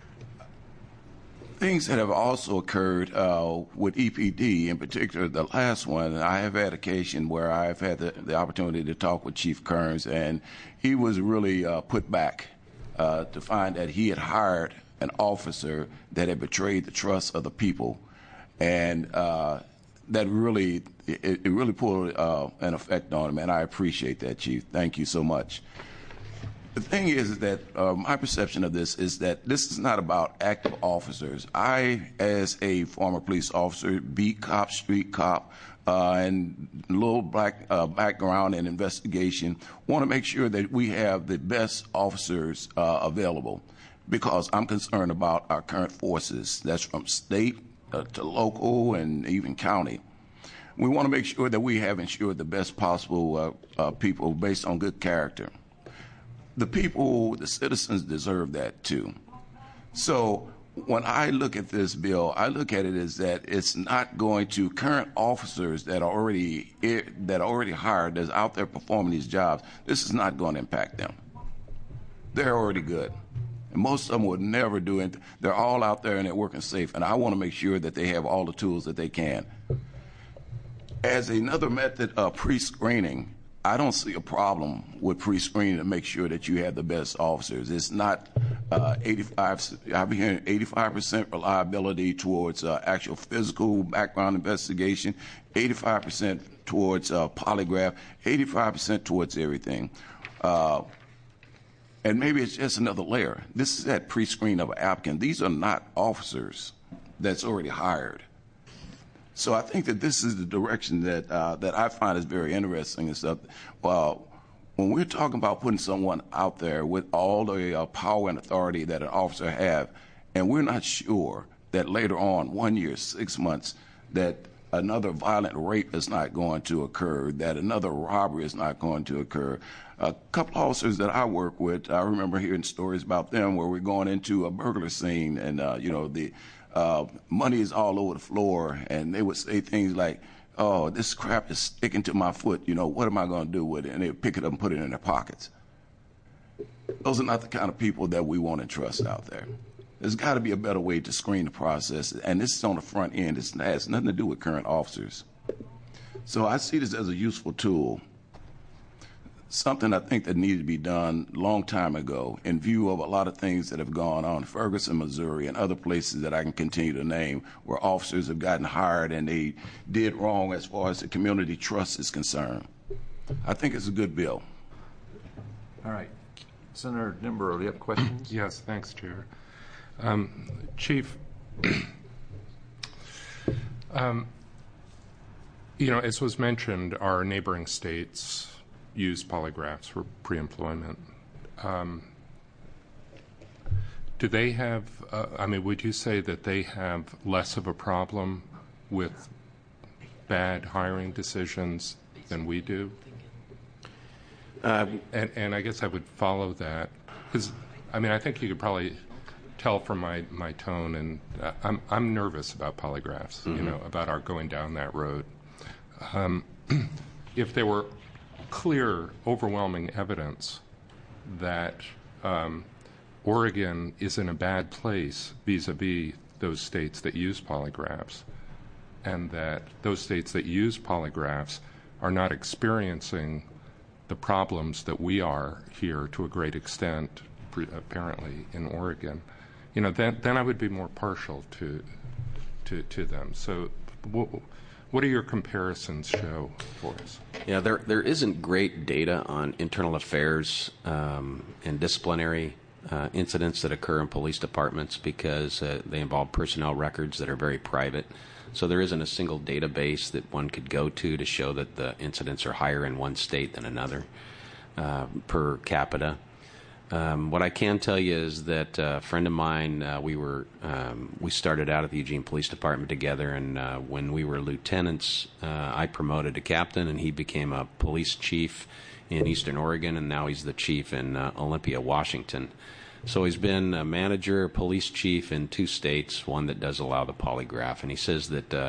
Speaker 8: Things that have also occurred uh, with E P D, in particular the last one, I have had occasion where I've had the, the opportunity to talk with Chief Kearns, and he was really uh, put back uh, to find that he had hired an officer that had betrayed the trust of the people, and uh, that really it, it really pulled uh, an effect on him, and I appreciate that, Chief. Thank you so much. The thing is that uh, my perception of this is that this is not about active officers. I, as a former police officer, beat cop, street cop, uh, and little black uh, background and investigation, want to make sure that we have the best officers uh, available, because I'm concerned about our current forces. That's from state uh, to local and even county. We want to make sure that we have ensured the best possible uh, uh, people based on good character. The people, the citizens deserve that too. So when I look at this bill, I look at it as that it's not going to current officers that are already that are already hired, that's out there performing these jobs. This is not going to impact them. They're already good. And most of them would never do it. They're all out there and they're working safe. And I want to make sure that they have all the tools that they can. As another method of pre-screening, I don't see a problem with pre-screening to make sure that you have the best officers. It's not uh, eighty-five. I've been hearing eighty-five percent reliability towards uh, actual physical background investigation, eighty-five percent towards uh, polygraph, eighty-five percent towards everything. Uh, and maybe it's just another layer. This is that pre-screen of an applicant. These are not officers that's already hired. So I think that this is the direction that uh, that I find is very interesting and stuff. Well, when we're talking about putting someone out there with all the uh, power and authority that an officer have, and we're not sure that later on, one year, six months, that another violent rape is not going to occur, that another robbery is not going to occur. A couple officers that I work with, I remember hearing stories about them where we're going into a burglar scene and, uh, you know, the Uh, money is all over the floor, and they would say things like, oh, this crap is sticking to my foot, you know, what am I going to do with it? And they would pick it up and put it in their pockets. Those are not the kind of people that we want to trust out there. There's got to be a better way to screen the process, and this is on the front end. It has nothing to do with current officers. So I see this as a useful tool, something I think that needed to be done a long time ago in view of a lot of things that have gone on in Ferguson, Missouri, and other places that I can continue to name where officers have gotten hired and they did wrong as far as the community trust is concerned. I think it's a good bill.
Speaker 1: All right. Senator Nimber, do you have questions?
Speaker 11: Yes, thanks, Chair. Um, Chief, um, you know, as was mentioned, our neighboring states use polygraphs for pre-employment. Um, do they have, uh, I mean, would you say that they have less of a problem with bad hiring decisions than we do? Uh, and, and I guess I would follow that, because, I mean, I think you could probably tell from my, my tone, and uh, I'm, I'm nervous about polygraphs, mm-hmm. you know, about our going down that road. Um, if there were clear, overwhelming evidence that um, Oregon is in a bad place vis-a-vis those states that use polygraphs, and that those states that use polygraphs are not experiencing the problems that we are here to a great extent, apparently, in Oregon, you know, then, then I would be more partial to, to, to them. So what, what do your comparisons show for us?
Speaker 9: Yeah, there there isn't great data on internal affairs um, and disciplinary uh, incidents that occur in police departments because uh, they involve personnel records that are very private. So there isn't a single database that one could go to to show that the incidents are higher in one state than another uh, per capita. Um, what I can tell you is that uh, a friend of mine, uh, we were um, we started out at the Eugene Police Department together, and uh, when we were lieutenants, uh, I promoted to captain, and he became a police chief in Eastern Oregon, and now he's the chief in uh, Olympia, Washington. So he's been a manager, police chief in two states, one that does allow the polygraph, and he says that uh,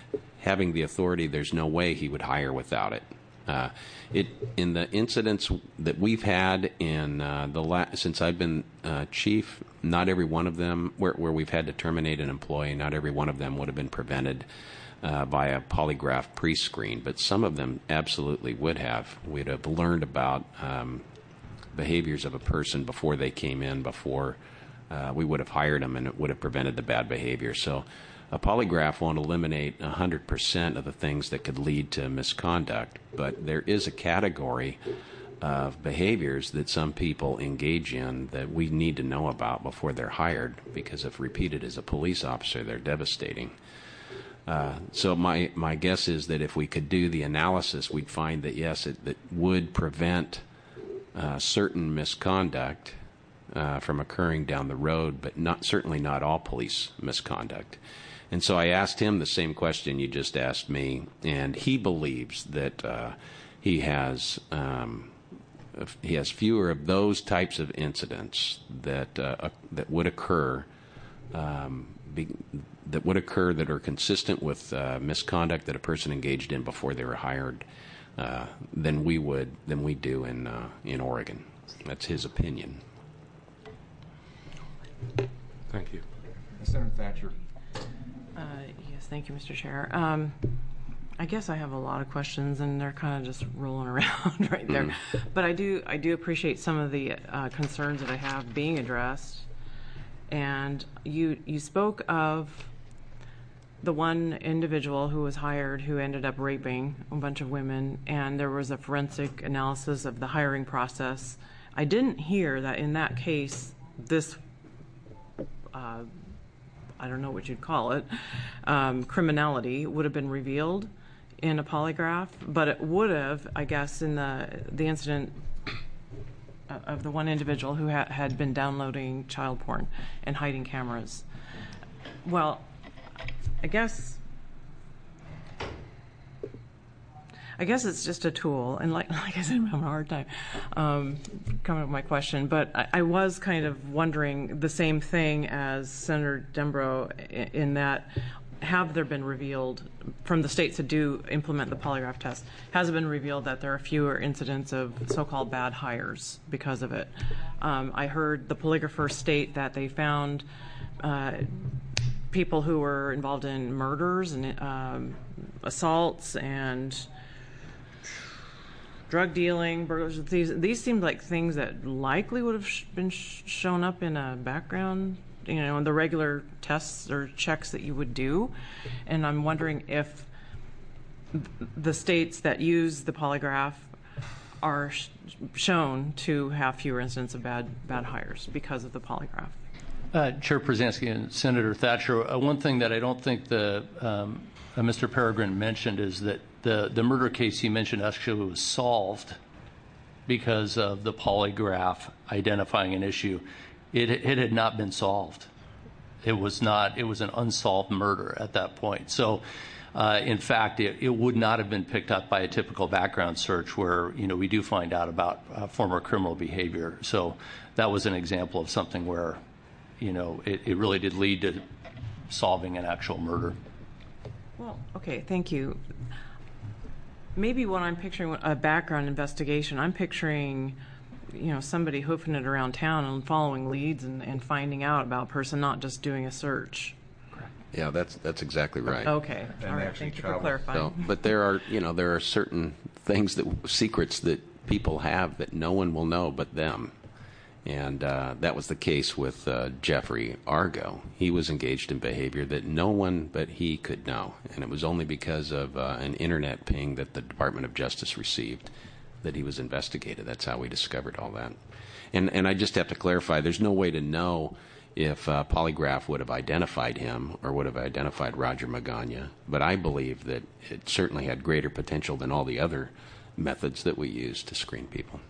Speaker 9: having the authority, there's no way he would hire without it. Uh, it in the incidents that we've had in uh, the la- since I've been uh, chief, not every one of them where, where we've had to terminate an employee, not every one of them would have been prevented uh, by a polygraph pre-screen, but some of them absolutely would have. We'd have learned about um, behaviors of a person before they came in, before uh, we would have hired them, and it would have prevented the bad behavior. So a polygraph won't eliminate one hundred percent of the things that could lead to misconduct, but there is a category of behaviors that some people engage in that we need to know about before they're hired, because if repeated as a police officer, they're devastating. Uh, so my, my guess is that if we could do the analysis, we'd find that, yes, it that would prevent uh, certain misconduct uh, from occurring down the road, but not certainly not all police misconduct. And so I asked him the same question you just asked me, and he believes that uh, he has um, he has fewer of those types of incidents that uh, that would occur um, be, that would occur that are consistent with uh, misconduct that a person engaged in before they were hired uh, than we would than we do in uh, in Oregon. That's his opinion.
Speaker 11: Thank you,
Speaker 1: Senator Thatcher.
Speaker 13: Uh, yes, thank you, Mister Chair. Um, I guess I have a lot of questions, and they're kind of just rolling around right there. Mm-hmm. But I do, I do appreciate some of the uh, concerns that I have being addressed. And you, you spoke of the one individual who was hired who ended up raping a bunch of women, and there was a forensic analysis of the hiring process. I didn't hear that in that case, this. Uh, I don't know what you'd call it, um, criminality would have been revealed in a polygraph, but it would have, I guess, in the the incident of the one individual who ha- had been downloading child porn and hiding cameras. Well, I guess I guess it's just a tool, and like like I said, I'm having a hard time um, coming up with my question. But I, I was kind of wondering the same thing as Senator Dembrow, in, in that, have there been revealed from the states that do implement the polygraph test, has it been revealed that there are fewer incidents of so-called bad hires because of it? Um, I heard the polygraphers state that they found uh, people who were involved in murders and um, assaults and drug dealing, burglars. These these seemed like things that likely would have sh- been sh- shown up in a background, you know, in the regular tests or checks that you would do. And I'm wondering if the states that use the polygraph are sh- shown to have fewer incidents of bad bad hires because of the polygraph.
Speaker 6: Uh, Chair Przansky and Senator Thatcher, uh, one thing that I don't think the um, uh, Mister Peregrine mentioned is that the, the murder case he mentioned actually was solved because of the polygraph identifying an issue. It, it had not been solved. It was not. It was an unsolved murder at that point. So, uh, in fact, it, it would not have been picked up by a typical background search where, you know, we do find out about uh, former criminal behavior. So that was an example of something where, you know, it, it really did lead to solving an actual murder.
Speaker 13: Well, okay, thank you. Maybe when I'm picturing a background investigation, I'm picturing, you know, somebody hoofing it around town and following leads and, and finding out about a person, not just doing a search.
Speaker 9: Yeah, that's that's exactly right.
Speaker 13: Okay, all right. Thank you for clarifying.
Speaker 9: So, but there are, you know, there are certain things that secrets that people have that no one will know but them. And uh, that was the case with uh, Jeffrey Argo. He was engaged in behavior that no one but he could know. And it was only because of uh, an internet ping that the Department of Justice received that he was investigated. That's how we discovered all that. And and I just have to clarify, there's no way to know if uh, polygraph would have identified him or would have identified Roger Magana. But I believe that it certainly had greater potential than all the other methods that we use to screen people.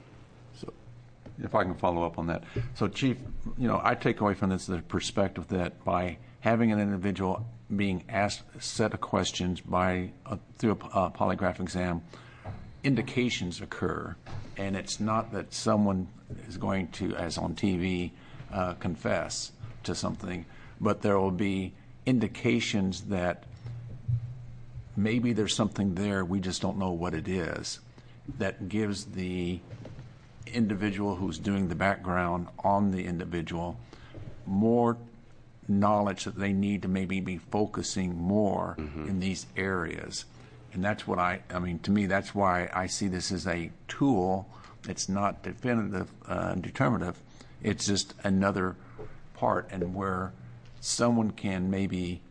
Speaker 1: If I can follow up on that. So, Chief, you know, I take away from this the perspective that by having an individual being asked a set of questions by uh, through a uh, polygraph exam, indications occur, and it's not that someone is going to, as on T V, uh, confess to something, but there will be indications that maybe there's something there, we just don't know what it is, that gives the individual who's doing the background on the individual more knowledge that they need to maybe be focusing more mm-hmm. in these areas. And that's what I, I mean, to me, that's why I see this as a tool. It's not definitive, uh, determinative. It's just another part, and where someone can maybe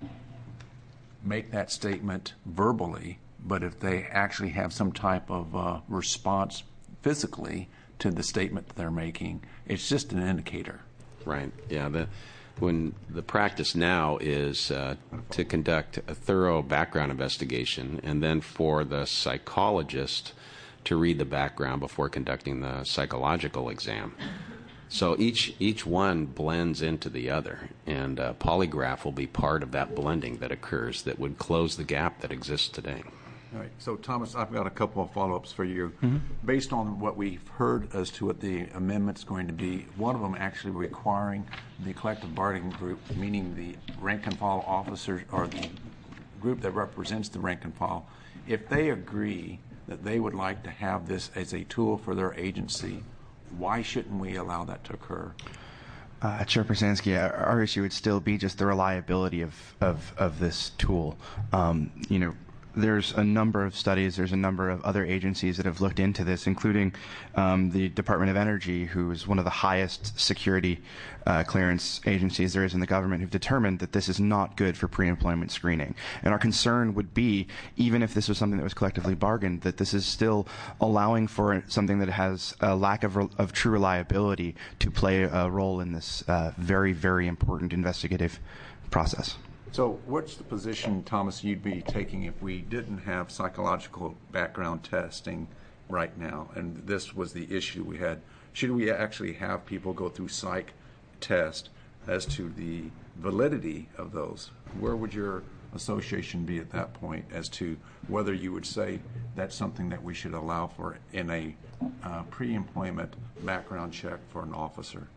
Speaker 1: make that statement verbally, but if they actually have some type of uh, response physically to the statement that they're making, it's just an indicator.
Speaker 9: Right. Yeah. The, when the practice now is uh, to conduct a thorough background investigation, and then for the psychologist to read the background before conducting the psychological exam. So each each one blends into the other, and uh, polygraph will be part of that blending that occurs that would close the gap that exists today.
Speaker 1: All right. So, Thomas, I've got a couple of follow-ups for you. Mm-hmm. Based on what we've heard as to what the amendment's going to be, one of them actually requiring the collective bargaining group, meaning the rank and file officers or the group that represents the rank and file, if they agree that they would like to have this as a tool for their agency, why shouldn't we allow that to occur?
Speaker 12: Uh, Chair Przansky, our, our issue would still be just the reliability of, of, of this tool. Um, you know, there's a number of studies, there's a number of other agencies that have looked into this, including um, the Department of Energy, who is one of the highest security uh, clearance agencies there is in the government, who've determined that this is not good for pre-employment screening. And our concern would be, even if this was something that was collectively bargained, that this is still allowing for something that has a lack of, re- of true reliability to play a role in this uh, very, very important investigative process.
Speaker 1: So what's the position, Thomas, you'd be taking if we didn't have psychological background testing right now, and this was the issue we had? Should we actually have people go through psych test as to the validity of those? Where would your association be at that point as to whether you would say that's something that we should allow for in a uh, pre-employment background check for an officer?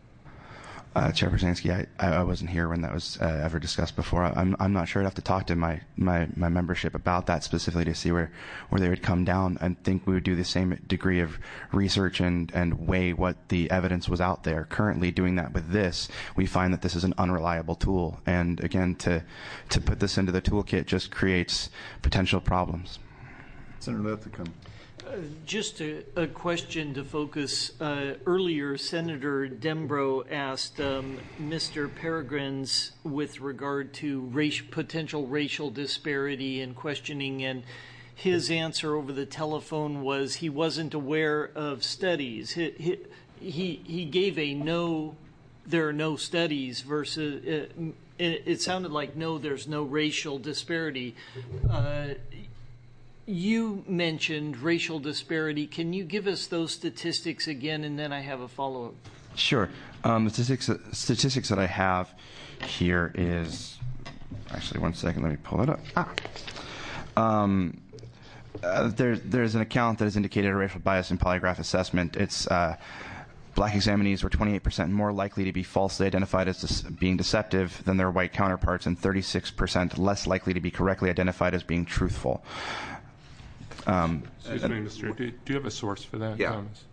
Speaker 12: Uh, Chair Przansky, I, I wasn't here when that was uh, ever discussed before. I'm I'm not sure. I'd have to talk to my, my, my membership about that specifically to see where, where they would come down. I think we would do the same degree of research and, and weigh what the evidence was out there. Currently doing that with this, we find that this is an unreliable tool. And again, to to put this into the toolkit just creates potential problems.
Speaker 1: Senator Linthicum.
Speaker 7: Uh, just a, a question to focus. Uh, earlier, Senator Dembro asked um, Mister Peregrines with regard to race, potential racial disparity in questioning, and his answer over the telephone was he wasn't aware of studies. He, he, he, he gave a no, there are no studies versus, uh, it, it sounded like no, there's no racial disparity. Uh, You mentioned racial disparity. Can you give us those statistics again, and then I have a follow-up?
Speaker 12: Sure. Um, the statistics, statistics that I have here is, actually, one second, let me pull it up. Ah. Um, uh, there, there's an account that has indicated a racial bias in polygraph assessment. It's uh, black examinees were twenty-eight percent more likely to be falsely identified as des- being deceptive than their white counterparts, and thirty-six percent less likely to be correctly identified as being truthful. Um,
Speaker 11: Excuse me, Mister Do, do you have a source for that,
Speaker 12: yeah.
Speaker 11: Thomas?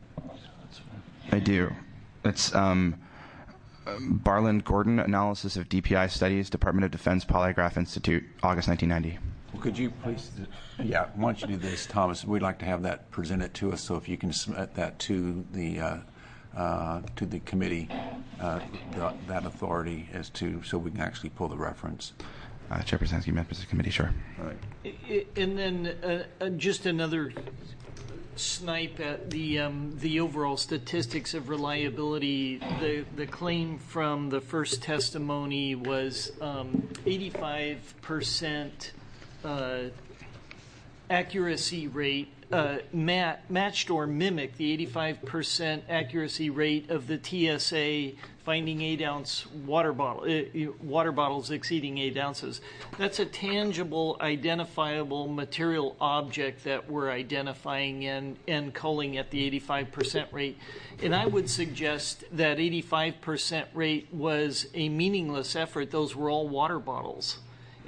Speaker 12: I do. It's um, Barland Gordon, Analysis of D P I Studies, Department of Defense Polygraph Institute, August nineteen ninety.
Speaker 1: Well, could you please, yeah, why don't you do this, Thomas? We'd like to have that presented to us, so if you can submit that to the uh, uh, to the committee, uh, the, that authority as to, so we can actually pull the reference.
Speaker 12: Uh, Chair Przansky, members of the committee, sure.
Speaker 1: All right.
Speaker 7: And then uh, uh, just another snipe at the um, the overall statistics of reliability. The the claim from the first testimony was um, eighty-five percent uh, accuracy rate, uh, mat, matched or mimicked the eighty-five percent accuracy rate of the T S A finding eight ounce water bottle, uh, water bottles exceeding eight ounces. That's a tangible, identifiable material object that we're identifying and, and calling at the eighty-five percent rate. And I would suggest that eighty-five percent rate was a meaningless effort. Those were all water bottles.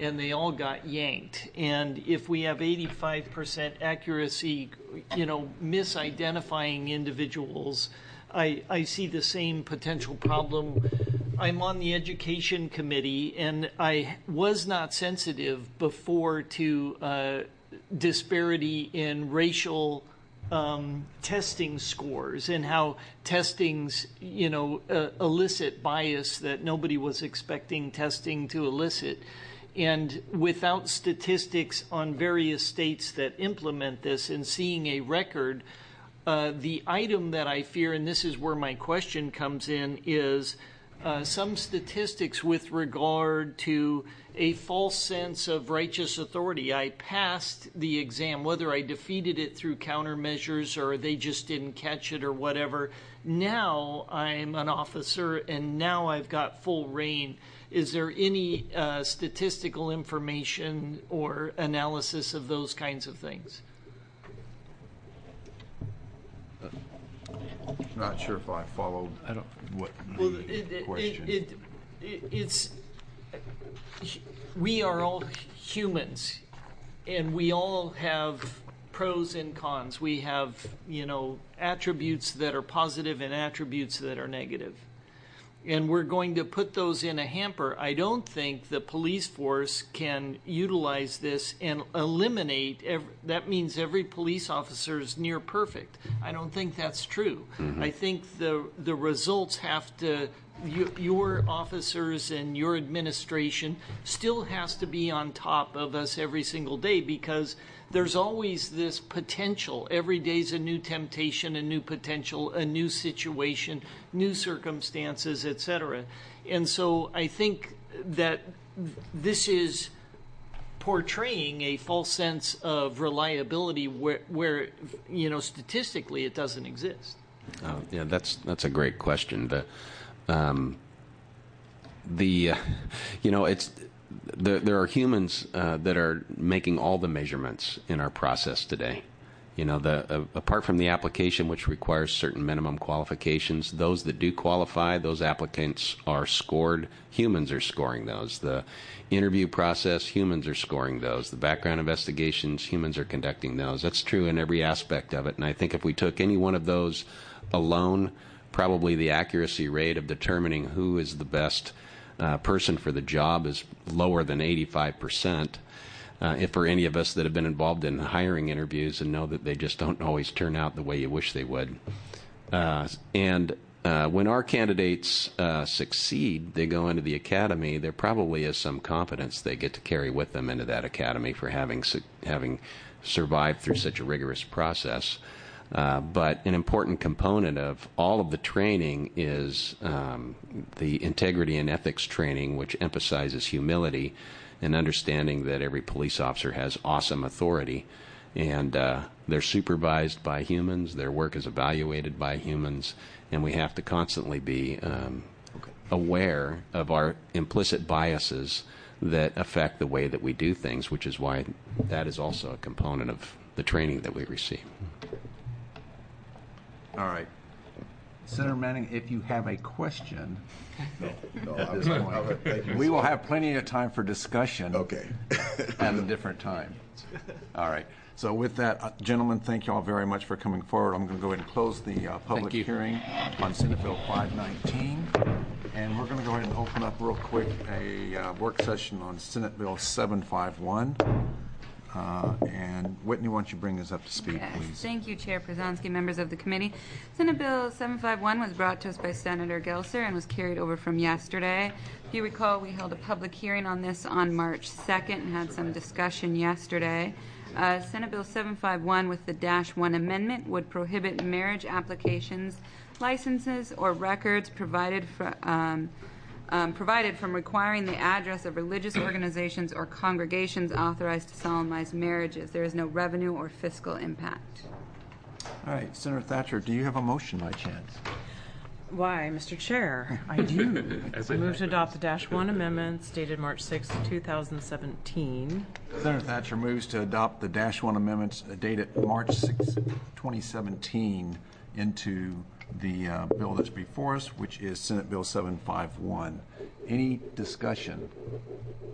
Speaker 7: and they all got yanked. And if we have eighty-five percent accuracy, you know, misidentifying individuals, I, I see the same potential problem. I'm on the education committee, and I was not sensitive before to uh, disparity in racial um, testing scores and how testings, you know, uh, elicit bias that nobody was expecting testing to elicit. And without statistics on various states that implement this and seeing a record, uh, the item that I fear, and this is where my question comes in, is uh, some statistics with regard to a false sense of righteous authority. I passed the exam, whether I defeated it through countermeasures or they just didn't catch it or whatever. Now I'm an officer, and now I've got full reign. Is there any uh, statistical information or analysis of those kinds of things?
Speaker 1: Not sure if I followed
Speaker 6: I don't.
Speaker 1: what
Speaker 7: Well,
Speaker 1: the
Speaker 7: it, it,
Speaker 1: question.
Speaker 7: it, it, it's we are all humans, and we all have pros and cons. We have, you know, attributes that are positive and attributes that are negative. And we're going to put those in a hamper. I don't think the police force can utilize this and eliminate, every, that means every police officer is near perfect. I don't think that's true. Mm-hmm. I think the the results have to, you, your officers and your administration still has to be on top of us every single day, because there's always this potential. Every day's a new temptation, a new potential, a new situation, new circumstances, et cetera. And so I think that this is portraying a false sense of reliability where, where you know, statistically it doesn't exist.
Speaker 9: Uh, yeah, that's that's a great question. The, um, the, uh, you know, it's. There, there are humans uh, that are making all the measurements in our process today. You know, the uh, apart from the application, which requires certain minimum qualifications, those that do qualify, those applicants are scored. Humans are scoring those. The interview process, humans are scoring those. The background investigations, humans are conducting those. That's true in every aspect of it. And I think if we took any one of those alone, probably the accuracy rate of determining who is the best Uh, person for the job is lower than eighty-five percent. Uh, if for any of us that have been involved in hiring interviews and know that they just don't always turn out the way you wish they would. Uh, and uh, when our candidates uh, succeed, they go into the academy, there probably is some competence they get to carry with them into that academy for having su- having survived through such a rigorous process. Uh, but an important component of all of the training is um, the integrity and ethics training, which emphasizes humility and understanding that every police officer has awesome authority. And uh, they're supervised by humans, their work is evaluated by humans, and we have to constantly be um, okay. aware of our implicit biases that affect the way that we do things, which is why that is also a component of the training that we receive.
Speaker 1: All right. Senator Manning, if you have a question
Speaker 14: no, no,
Speaker 1: at
Speaker 14: I
Speaker 1: this
Speaker 14: was,
Speaker 1: point,
Speaker 14: I was, thank you,
Speaker 1: we will
Speaker 14: sir.
Speaker 1: have plenty of time for discussion
Speaker 14: Okay.
Speaker 1: at a different time. All right. So with that, uh, gentlemen, thank you all very much for coming forward. I'm going to go ahead and close the uh, public hearing on Senate Bill five nineteen. And we're going to go ahead and open up real quick a uh, work session on Senate Bill seven fifty-one. Uh, and Whitney, why don't you bring us up to speed,
Speaker 2: Yes,
Speaker 1: please?
Speaker 2: thank you, Chair Przanski, members of the committee. Senate Bill seven fifty-one was brought to us by Senator Gelser and was carried over from yesterday. If you recall, we held a public hearing on this on March second and had some discussion yesterday. Uh, Senate Bill seven fifty-one with the Dash one amendment would prohibit marriage applications, licenses, or records provided for um, Um, provided from requiring the address of religious organizations or congregations authorized to solemnize marriages. There is no revenue or fiscal impact.
Speaker 1: All right, Senator Thatcher, do you have a motion by chance?
Speaker 13: Why, Mister Chair, I do. I move to adopt the Dash one amendments dated March sixth, two thousand seventeen.
Speaker 1: Senator Thatcher moves to adopt the Dash one amendments dated March sixth, twenty seventeen into the uh, bill that's before us, which is Senate Bill seven fifty-one. Any discussion?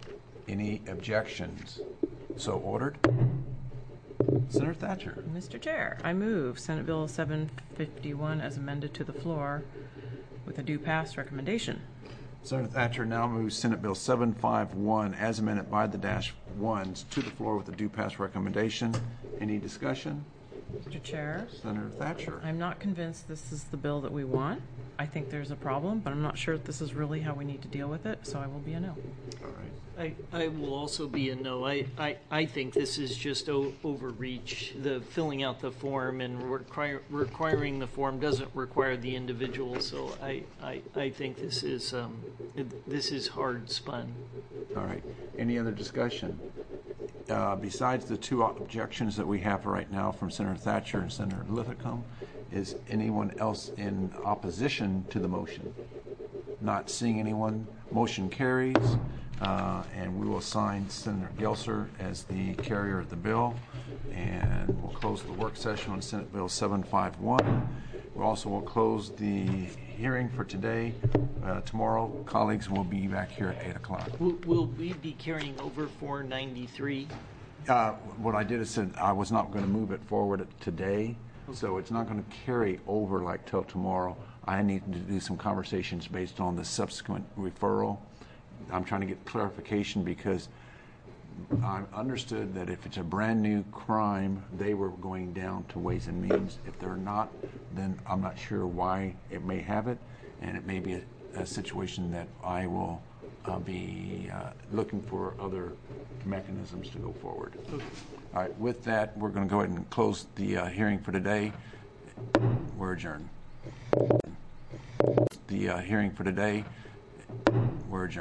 Speaker 1: Any objections? So ordered. Senator Thatcher.
Speaker 13: Mister Chair, I move Senate Bill seven fifty-one as amended to the floor with a due pass recommendation.
Speaker 1: Senator Thatcher now moves Senate Bill seven fifty-one as amended by the dash ones to the floor with a due pass recommendation. Any discussion?
Speaker 13: Mister Chair,
Speaker 1: Senator Thatcher.
Speaker 13: I'm not convinced this is the bill that we want. I think there's a problem, but I'm not sure if this is really how we need to deal with it, so I will be a no.
Speaker 1: All right.
Speaker 7: I, I will also be a no. I, I, I think this is just o- overreach. The filling out the form and require, requiring the form doesn't require the individual. So I, I, I think this is um, this is hard spun.
Speaker 1: All right. Any other discussion? Uh, besides the two objections that we have right now from Senator Thatcher and Senator Linthicum, is anyone else in opposition to the motion? Not seeing anyone. Motion carries. Uh, and we will assign Senator Gelser as the carrier of the bill, and we'll close the work session on Senate Bill seven fifty-one. We also will close the hearing for today. Uh, tomorrow, colleagues will be back here at eight o'clock.
Speaker 7: Will, will we be carrying over four ninety-three?
Speaker 1: Uh, what I did is said I was not going to move it forward today, so it's not going to carry over like till tomorrow. I need to do some conversations based on the subsequent referral. I'm trying to get clarification because I understood that if it's a brand new crime, they were going down to Ways and Means. If they're not, then I'm not sure why it may have it, and it may be a, a situation that I will uh, be uh, looking for other mechanisms to go forward. Okay. All right, with that, we're going to go ahead and close the uh, hearing for today. We're adjourned. The uh, hearing for today, we're adjourned.